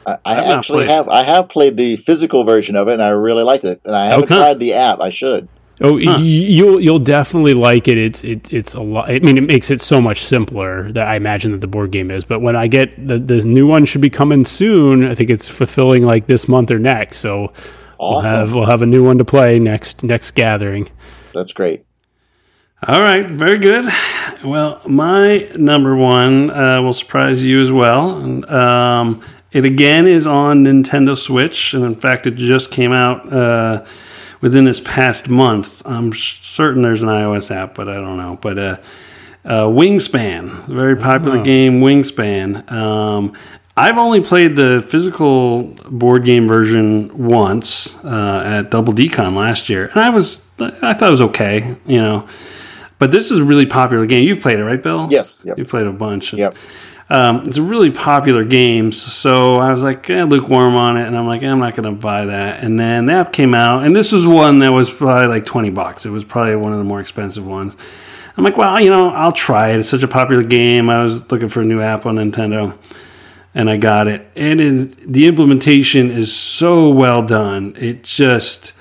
I have played the physical version of it, and I really liked it. And I haven't tried the app. I should. Oh, you'll definitely like it. It's a lot. I mean, it makes it so much simpler that I imagine that the board game is. But when I get the new one should be coming soon. I think it's fulfilling like this month or next. So awesome. we'll have a new one to play next gathering. That's great. All right, very good. Well, my number one will surprise you as well. It again is on Nintendo Switch, and in fact, it just came out within this past month. I'm certain there's an iOS app, but I don't know. But Wingspan, very popular game, Wingspan. I've only played the physical board game version once at Double D-Con last year, and I thought it was okay, But this is a really popular game. You've played it, right, Bill? Yes. Yep. You've played a bunch. Yep. It's a really popular game, so I was like lukewarm on it, and I'm like, I'm not going to buy that. And then the app came out, and this was one that was probably like $20. It was probably one of the more expensive ones. I'm like, well, I'll try it. It's such a popular game. I was looking for a new app on Nintendo, and I got it. And the implementation is so well done. It just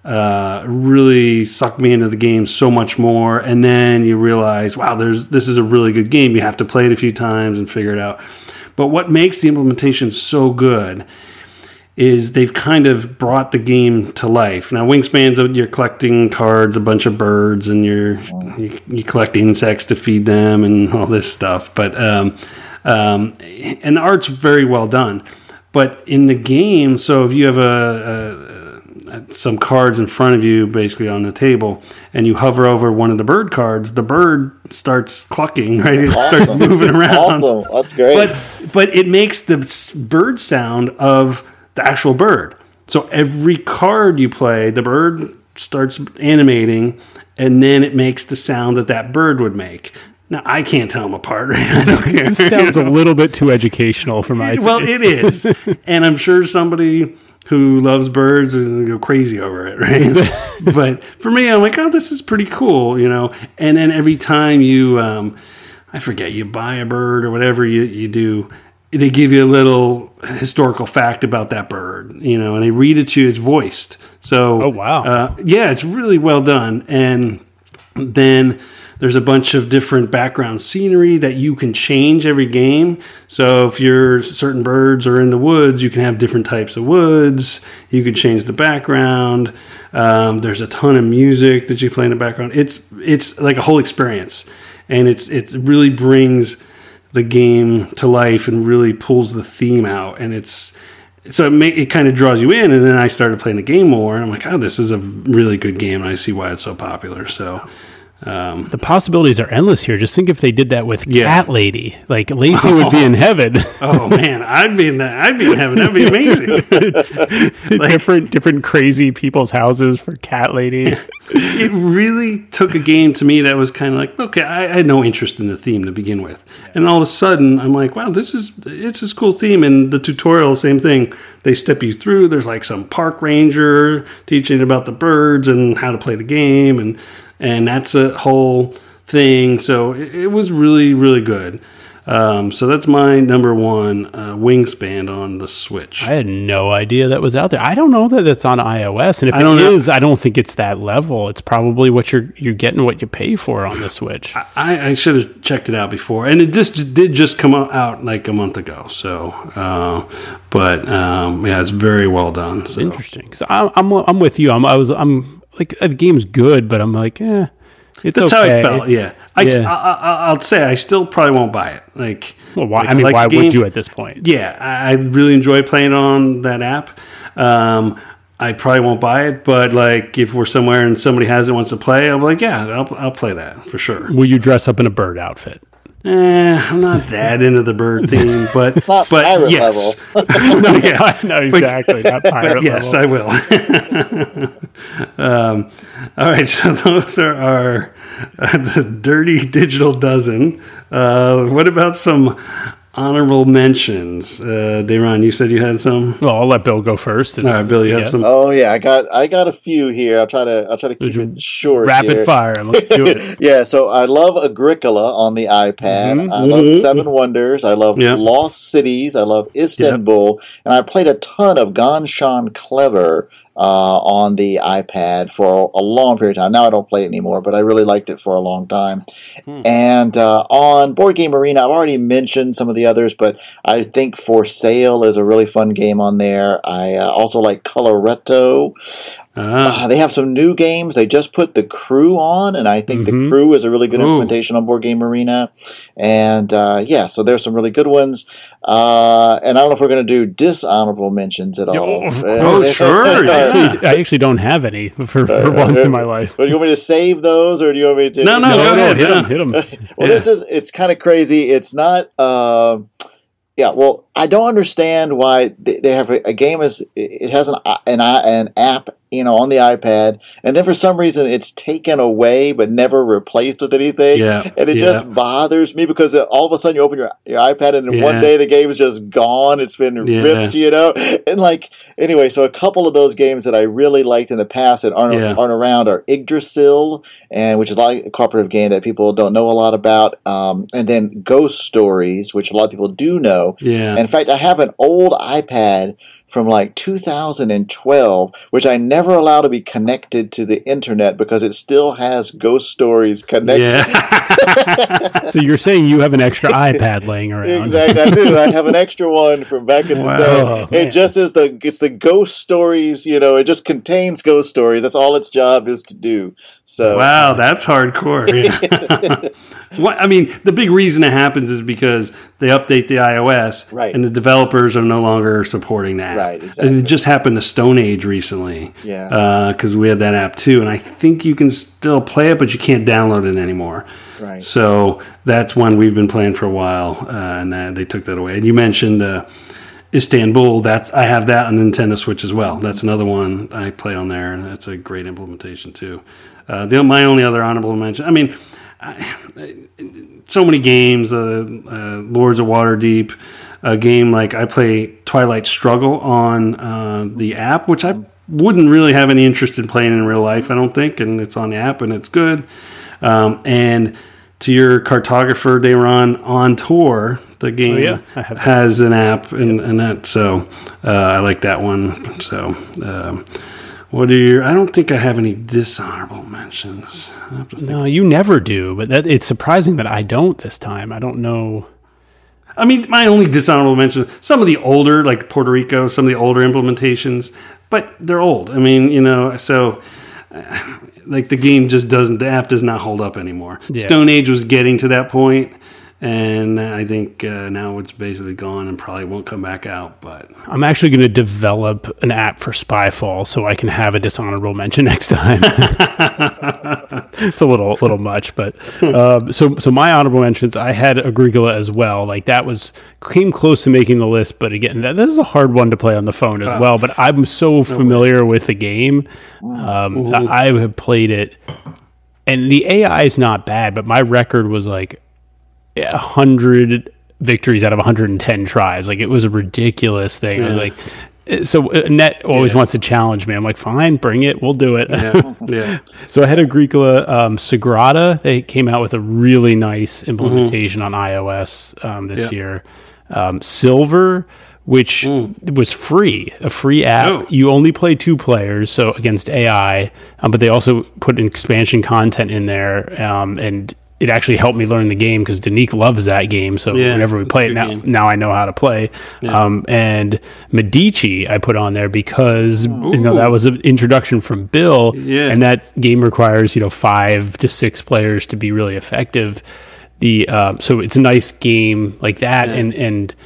really sucked me into the game so much more. And then you realize, wow, this is a really good game. You have to play it a few times and figure it out. But what makes the implementation so good is they've kind of brought the game to life. Now, Wingspan's you're collecting cards, a bunch of birds, and you collect insects to feed them and all this stuff. But and the art's very well done. But in the game, so if you have some cards in front of you, basically on the table, and you hover over one of the bird cards, the bird starts clucking, right? It starts moving around. Awesome, that's great. But it makes the bird sound of the actual bird. So every card you play, the bird starts animating, and then it makes the sound that bird would make. Now, I can't tell them apart. Right? I don't care. It sounds a little bit too educational for my Well, it is. And I'm sure somebody who loves birds is going to go crazy over it, right? But for me, I'm like, this is pretty cool, And then every time you, I forget, you buy a bird or whatever you do, they give you a little historical fact about that bird, and they read it to you. It's voiced. So, oh, wow. It's really well done. And then there's a bunch of different background scenery that you can change every game. So if certain birds are in the woods, you can have different types of woods. You can change the background. There's a ton of music that you play in the background. It's like a whole experience, and it really brings the game to life and really pulls the theme out. And it kind of draws you in. And then I started playing the game more, and I'm like, this is a really good game. And I see why it's so popular. So. The possibilities are endless here. Just think if they did that with Cat Lady. Like, Lacey would be in heaven. Oh man, I'd be in heaven. That'd be amazing. different crazy people's houses for Cat Lady. It really took a game to me that was kind of like, okay, I had no interest in the theme to begin with. And all of a sudden, I'm like, wow, it's this cool theme. And the tutorial, same thing. They step you through. There's like some park ranger teaching about the birds and how to play the game. And that's a whole thing. So it was really, really good. So that's my number one, Wingspan on the Switch. I had no idea that was out there. I don't know that it's on iOS, and if it is, I don't think it's that level. It's probably what you're getting, what you pay for on the Switch. I should have checked it out before, and it did just come out like a month ago. So, yeah, it's very well done. So. Interesting. So I'm with you. I'm like, the game's good, but I'm like, it's That's okay. how I felt. Yeah. I'll say I still probably won't buy it. Like, well, why? Like, why would you at this point? Yeah, I really enjoy playing on that app. I probably won't buy it, but like if we're somewhere and somebody has it, wants to play, I'll be like, yeah, I'll play that for sure. Will you dress up in a bird outfit? I'm not that into the bird theme, but it's not pirate yes. level. No, exactly, not pirate yes, level. I will. All right, so those are our the Dirty Digital Dozen. What about some honorable mentions? Dayron, you said you had some. Well, I'll let Bill go first. All right, Bill, you have some. Oh yeah, I got a few here. I'll try to keep it short. Rapid fire, and let's do it. Yeah, so I love Agricola on the iPad. I love Seven Wonders. I love Lost Cities. I love Istanbul, and I played a ton of Ganshan Clever on the iPad for a long period of time. Now I don't play it anymore, but I really liked it for a long time. And on Board Game Arena, I've already mentioned some of the others, but I think For Sale is a really fun game on there. I also like Coloretto. They have some new games. They just put The Crew on, and I think The Crew is a really good implementation on Board Game Arena. And so there's some really good ones. And I don't know if we're going to do dishonorable mentions at all. Sure. I actually don't have any for once in my life. But do you want me to save those, or do you want me to? No, go ahead. Hit them. Well, it's kind of crazy. It's not. Well, I don't understand why they have a game. It has an app, on the iPad, and then for some reason it's taken away but never replaced with anything. Yeah, and it just bothers me because all of a sudden you open your iPad and in one day the game is just gone. It's been ripped, and anyway. So a couple of those games that I really liked in the past that aren't around are Yggdrasil, and which is like a cooperative game that people don't know a lot about, and then Ghost Stories, which a lot of people do know. Yeah. And in fact, I have an old iPad from 2012, which I never allow to be connected to the internet because it still has Ghost Stories connected. Yeah. So you're saying you have an extra iPad laying around? Exactly, I do. I have an extra one from back in the day. It just is it's the Ghost Stories. It just contains Ghost Stories. That's all its job is to do. So wow, that's hardcore. Yeah. The big reason it happens is because they update the iOS, and the developers are no longer supporting that. Right, exactly. And it just happened to Stone Age recently. Yeah. Because we had that app too, and I think you can still play it, but you can't download it anymore. Right. So that's one we've been playing for a while, and they took that away. And you mentioned Istanbul. I have that on Nintendo Switch as well. That's another one I play on there, and that's a great implementation too. My only other honorable mention. So many games, Lords of Waterdeep, a game like I play Twilight Struggle on the app, which I wouldn't really have any interest in playing in real life, I don't think, and it's on the app and it's good. And to your cartographer, Dayron, On Tour, the game has an app and that, so I like that one. So I don't think I have any dishonorable mentions. No, you never do, but it's surprising that I don't this time. I don't know. My only dishonorable mention, some of the older, like Puerto Rico, some of the older implementations, but they're old. So the game just the app does not hold up anymore. Yeah. Stone Age was getting to that point, And I think now it's basically gone and probably won't come back out. But I'm actually going to develop an app for Spyfall so I can have a dishonorable mention next time. It's a little much, but so my honorable mentions, I had Agricola as well. Like that came close to making the list, but again, that is a hard one to play on the phone as well. But I'm so familiar with the game. I have played it, and the AI is not bad, but my record was like 100 victories out of 110 tries. Like it was a ridiculous thing. I was like, so Annette always wants to challenge me. I'm like, fine, bring it. We'll do it. Yeah. So I had Agricola. Sagrada, they came out with a really nice implementation on iOS this year. Silver, which was a free app. Oh. You only play 2 players, so against AI, but they also put expansion content in there, and it actually helped me learn the game because Danique loves that game. So whenever we play it now I know how to play. Yeah. And Medici I put on there because that was an introduction from Bill, and that game requires 5 to 6 players to be really effective. So it's a nice game like that, and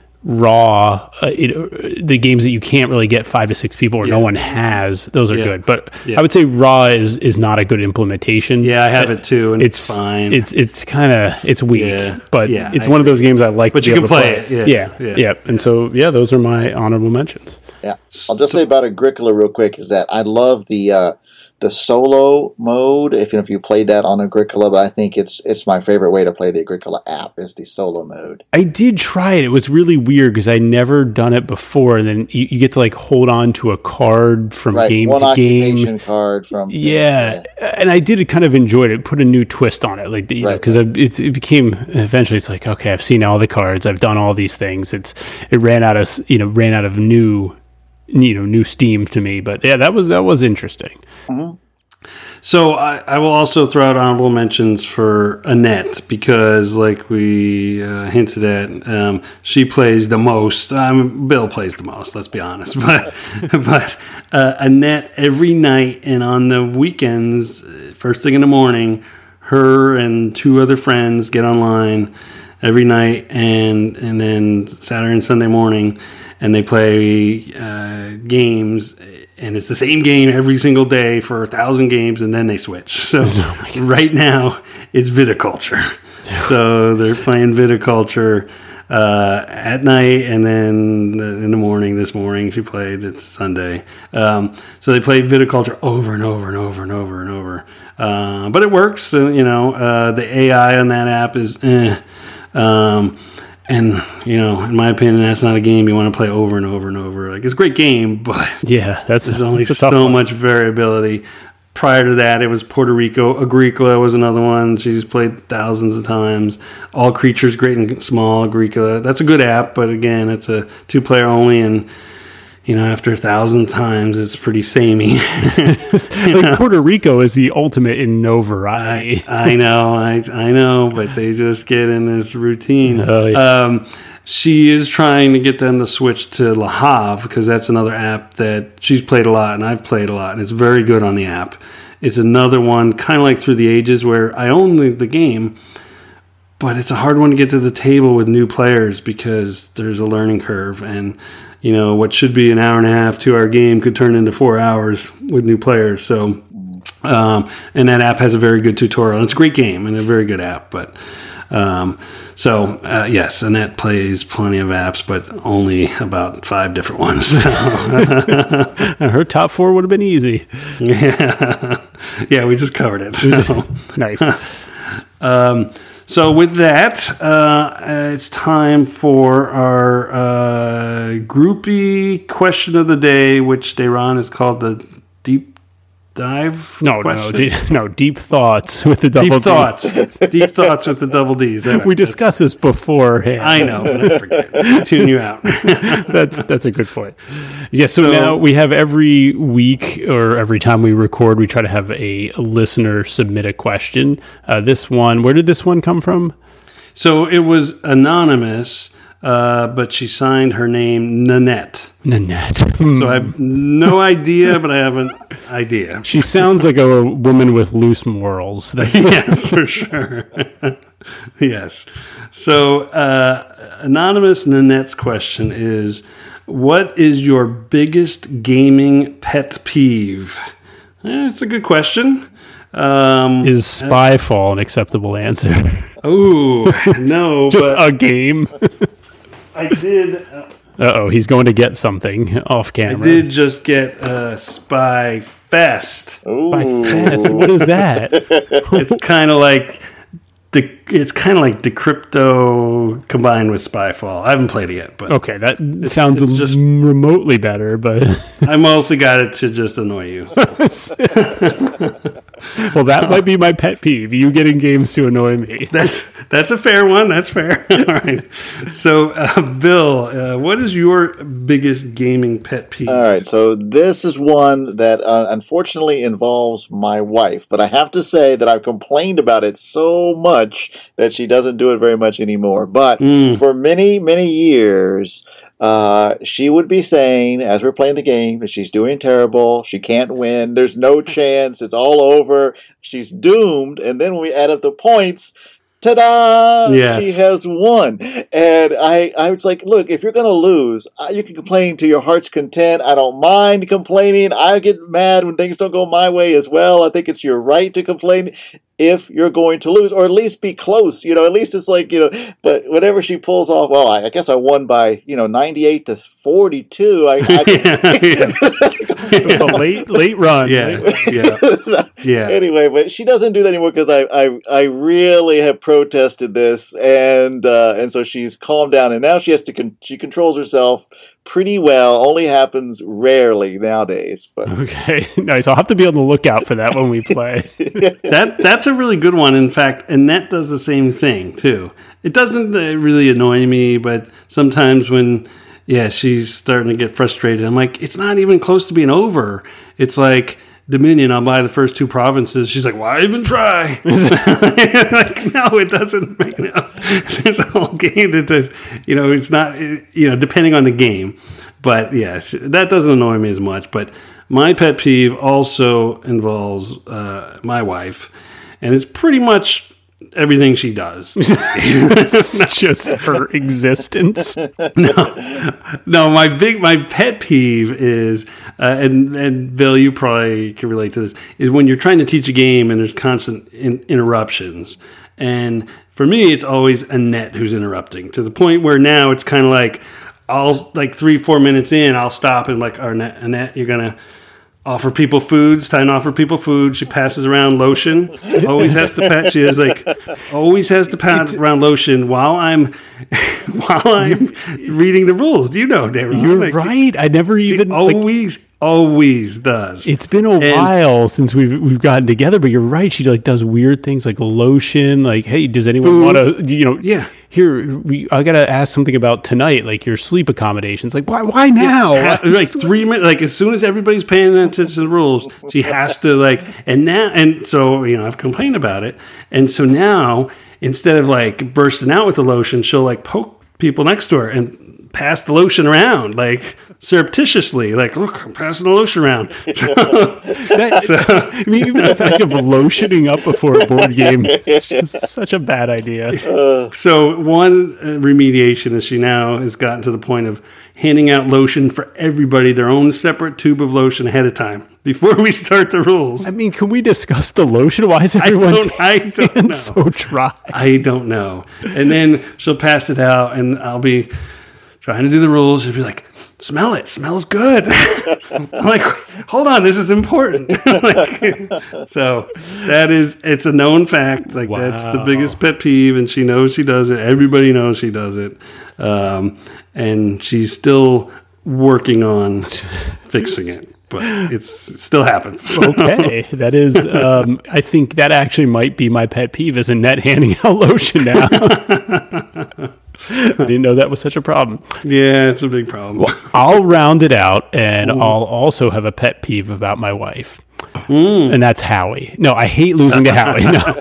Raw, the games that you can't really get 5 to 6 people or no one has, those are good. But I would say Raw is not a good implementation. Yeah, I have it too, and it's fine. It's kind of weak, but it's I one of those games I like. But to you be can able play to it. Yeah. And so those are my honorable mentions. Yeah, I'll just say about Agricola real quick is that I love the solo mode. If you played that on Agricola, but I think it's my favorite way to play the Agricola app is the solo mode. I did try it. It was really weird because I never done it before, and then you get to like hold on to a card from game one to game. occupation card from and I did kind of enjoyed it. Put a new twist on it, like because it became eventually it's like, okay, I've seen all the cards, I've done all these things. It ran out of new steam to me, but that was interesting. Mm-hmm. So I will also throw out honorable mentions for Annette because, like we hinted at, she plays the most. Bill plays the most. Let's be honest, but Annette every night and on the weekends, first thing in the morning, her and 2 other friends get online every night, and then Saturday and Sunday morning. And they play games, and it's the same game every single day for 1,000 games, and then they switch. So right now, it's Viticulture. So they're playing Viticulture at night, and then in the morning, this morning, she played, it's Sunday. So they play Viticulture over and over and over and over and over. But it works, the AI on that app is and, in my opinion, that's not a game you want to play over and over and over. Like, it's a great game, but there's only so much variability. Prior to that, it was Puerto Rico. Agricola was another one. She's played thousands of times. All Creatures, Great and Small, Agricola. That's a good app, but again, it's a 2-player only, and after 1,000 times, it's pretty samey. Puerto Rico is the ultimate in no variety. I know, but they just get in this routine. Oh, yeah. She is trying to get them to switch to Le Havre because that's another app that she's played a lot and I've played a lot, and it's very good on the app. It's another one, kind of like Through the Ages, where I own the game, but it's a hard one to get to the table with new players because there's a learning curve, and what should be an hour and a half, 2-hour game could turn into 4 hours with new players. So, and that app has a very good tutorial. It's a great game and a very good app. But yes, Annette plays plenty of apps, but only about 5 different ones. Her top 4 would have been easy. Yeah, we just covered it. So. Nice. So with that, it's time for our groupie question of the day, which Dayron is called the deep dive. No, deep thoughts with the double deep thoughts. Deep thoughts with the double D's. We discussed this beforehand. I know, but I forget. Tune you out. That's a good point. Yeah, so now we have every week or every time we record, we try to have a listener submit a question. This one, where did this one come from? So it was anonymous, but she signed her name Nanette. So I have no idea, but I have an idea. She sounds like a woman with loose morals. Yes, for sure. Yes. So, Anonymous Nanette's question is, what is your biggest gaming pet peeve? It's a good question. Is Spyfall an acceptable answer? Oh, no, Just but a game. I did... Uh-oh, he's going to get something off camera. I did just get Spy Fest. Spyfest? What is that? It's kind of like Decrypto combined with Spyfall. I haven't played it yet, but Okay, that sounds it's just- remotely better, but... I mostly got it to just annoy you. Well, that might be my pet peeve, you getting games to annoy me. That's a fair one. That's fair. All right. So, Bill, what is your biggest gaming pet peeve? All right, so this is one that unfortunately involves my wife, but I have to say that I've complained about it so much that she doesn't do it very much anymore. But for many, many years, she would be saying, as we're playing the game, that she's doing terrible, she can't win, there's no chance, it's all over, she's doomed, and then when we add up the points, ta-da! Yes. She has won. And I was like, look, if you're going to lose, you can complain to your heart's content. I don't mind complaining. I get mad when things don't go my way as well. I think it's your right to complain if you're going to lose, or at least be close. At least it's like, but whenever she pulls off, well, I guess I won by, 98 to 42. It was a late run. Yeah. Anyway, but she doesn't do that anymore because I really have protested this, and so she's calmed down, and now she controls herself pretty well. Only happens rarely nowadays. But Okay, nice. I'll have to be on the lookout for that when we play. That's a really good one. In fact, Annette does the same thing too. It doesn't really annoy me, but sometimes when she's starting to get frustrated, I'm like, it's not even close to being over. It's like Dominion, I'll buy the first 2 provinces. She's like, why even try? Like, no, it doesn't. There's a whole game that, it's not, depending on the game. But yes, that doesn't annoy me as much. But my pet peeve also involves my wife, and it's pretty much everything she does. It's just her existence. No, my pet peeve is, and Bill, you probably can relate to this, is when you're trying to teach a game and there's constant interruptions. And for me, it's always Annette who's interrupting, to the point where now it's kind of like, I'll, like 3-4 minutes in, I'll stop and like, Annette, you're going to offer people food. It's time to offer people food. She passes around lotion. Always has to pass around lotion while I'm reading the rules. Do you know, David? You're right. I never even always does. It's been a while since we've gotten together, but you're right. She does weird things like lotion. Like, hey, does anyone want to? Yeah. Here, I gotta ask something about tonight, like your sleep accommodations. Like, why now? Like 3 minutes. Like as soon as everybody's paying attention to the rules, she has to so I've complained about it, and so now instead of like bursting out with the lotion, she'll like poke people next to her and pass the lotion around, like surreptitiously, like, look, I'm passing the lotion around. Even the fact of lotioning up before a board game is just such a bad idea. So one remediation is she now has gotten to the point of handing out lotion for everybody, their own separate tube of lotion ahead of time before we start the rules. I mean, can we discuss the lotion? Why is everyone's I don't know. so dry? I don't know. And then she'll pass it out, and I'll be trying to do the rules. She'll be like, smell it. Smells good. I'm like, hold on, this is important. So it's a known fact. Like, that's the biggest pet peeve, and she knows she does it. Everybody knows she does it. And she's still working on fixing it. But it still happens. Okay, that is. I think that actually might be my pet peeve, is Annette handing out lotion now. I didn't know that was such a problem. Yeah, it's a big problem. Well, I'll round it out, and I'll also have a pet peeve about my wife, and that's Howie. No, I hate losing to Howie.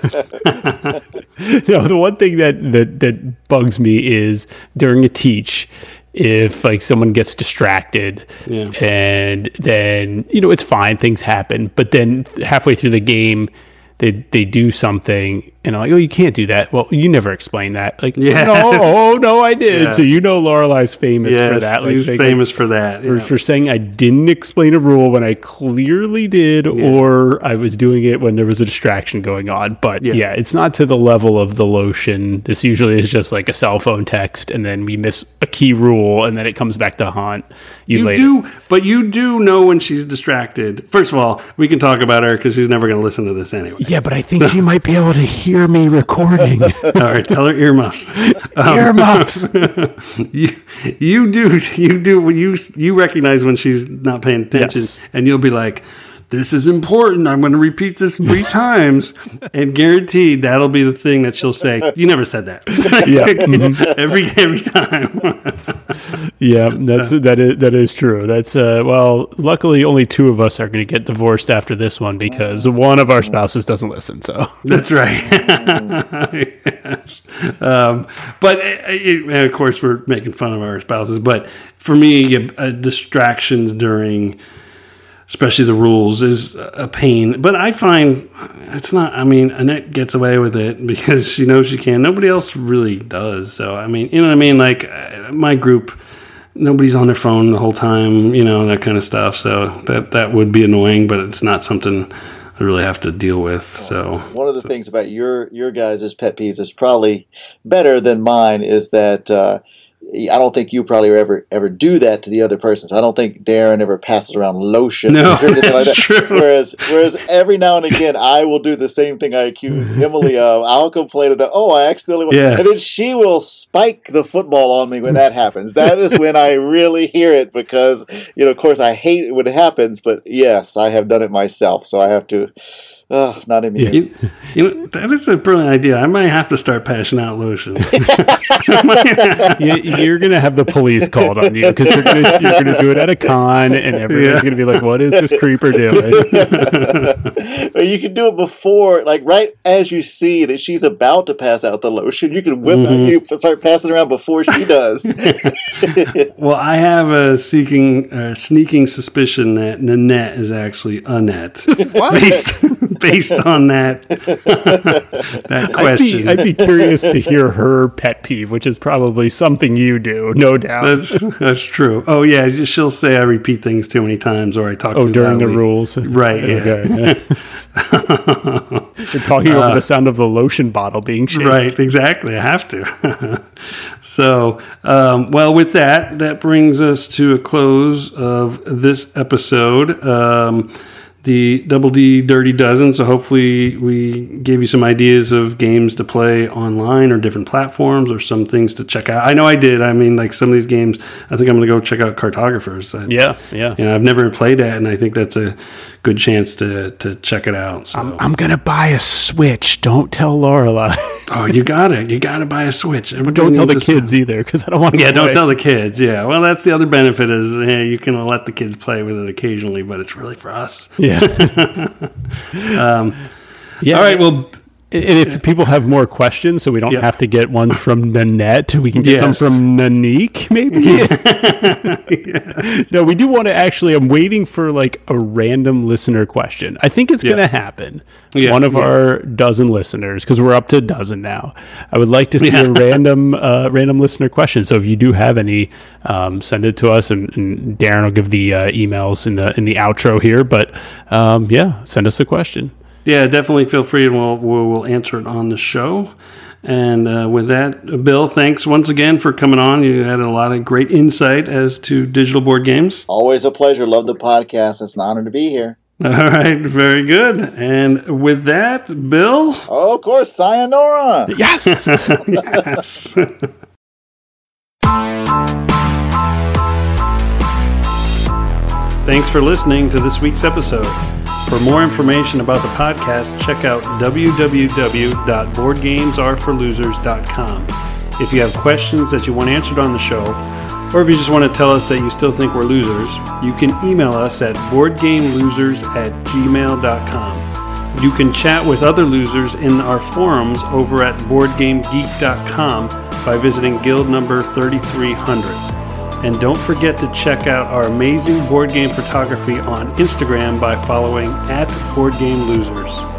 No, the one thing that bugs me is during a teach, if like someone gets distracted, and then it's fine, things happen, but then halfway through the game they do something And I'm like, oh, you can't do that. Well, you never explained that. Like, Yes. no, I did. Yeah. So Lorelai's famous for that. Like, she's famous for that. For saying I didn't explain a rule when I clearly did, or I was doing it when there was a distraction going on. But it's not to the level of the lotion. This usually is just like a cell phone text, and then we miss a key rule, and then it comes back to haunt you later. But you do know when she's distracted. First of all, we can talk about her because she's never going to listen to this anyway. Yeah, but I think she might be able to hear me recording. All right, tell her earmuffs. Earmuffs. You recognize when she's not paying attention, and you'll be like, "This is important. I'm going to repeat this 3 times," and guaranteed that'll be the thing that she'll say. You never said that. Every time. Yeah, that is true. That's luckily only 2 of us are going to get divorced after this one because one of our spouses doesn't listen. So that's right. Yes. But and of course, we're making fun of our spouses. But for me, distractions during, especially the rules, is a pain. But I find it's not. I mean, Annette gets away with it because she knows she can. Nobody else really does. So I mean, you know what I mean? Like my group, nobody's on their phone the whole time. You know, that kind of stuff. So that would be annoying, but it's not something I really have to deal with. So one of the things about your guys' pet peeves is probably better than mine is that I don't think you probably ever do that to the other person. So I don't think Darren ever passes around lotion. No, or anything like that. True. Whereas every now and again, I will do the same thing I accuse Emily of. I'll complain about, I accidentally went. Yeah. And then she will spike the football on me when that happens. That is when I really hear it because, of course, I hate it when it happens. But yes, I have done it myself. So I have to... not immediately. That is a brilliant idea. I might have to start passing out lotion. You're going to have the police called on you because you're going to do it at a con, and everyone's going to be like, "What is this creeper doing?" Or you can do it before, like right as you see that she's about to pass out the lotion. You can whip out, you start passing around before she does. Well, I have a sneaking suspicion that Nanette is actually Annette. Based on that question. I'd be curious to hear her pet peeve, which is probably something you do, no doubt. That's true. Oh yeah, she'll say I repeat things too many times, or I talk. During the rules, right? Yeah. Okay. You're talking over the sound of the lotion bottle being shaken. Right, exactly. I have to. So, with that brings us to a close of this episode. The Double D Dirty Dozen. So hopefully we gave you some ideas of games to play online or different platforms or some things to check out. I know I did. I mean, like some of these games, I think I'm going to go check out Cartographers. Yeah. I've never played that, and I think that's a good chance to check it out. So. I'm going to buy a Switch. Don't tell Lorelai. Oh, you got it. You got to buy a Switch. Don't tell the kids either, because I don't want to play. Don't tell the kids. Yeah, well, that's the other benefit is you can let the kids play with it occasionally, but it's really for us. Yeah. All right, well... And if people have more questions, so we don't have to get one from Nanette, we can get some from Nanique, maybe? No, we do want to I'm waiting for like a random listener question. I think it's going to happen. One of our dozen listeners, because we're up to a dozen now. I would like to see a random listener question. So if you do have any, send it to us, and Darren will give the emails in the outro here. But send us a question. Yeah, definitely feel free, and we'll answer it on the show. And with that, Bill, thanks once again for coming on. You had a lot of great insight as to digital board games. Always a pleasure. Love the podcast. It's an honor to be here. All right, very good. And with that, Bill? Oh, of course, sayonara. Yes! Yes. Thanks for listening to this week's episode. For more information about the podcast, check out www.boardgamesareforlosers.com. If you have questions that you want answered on the show, or if you just want to tell us that you still think we're losers, you can email us at boardgamelosers@gmail.com. You can chat with other losers in our forums over at boardgamegeek.com by visiting guild number 3300. And don't forget to check out our amazing board game photography on Instagram by following @BoardGameLosers.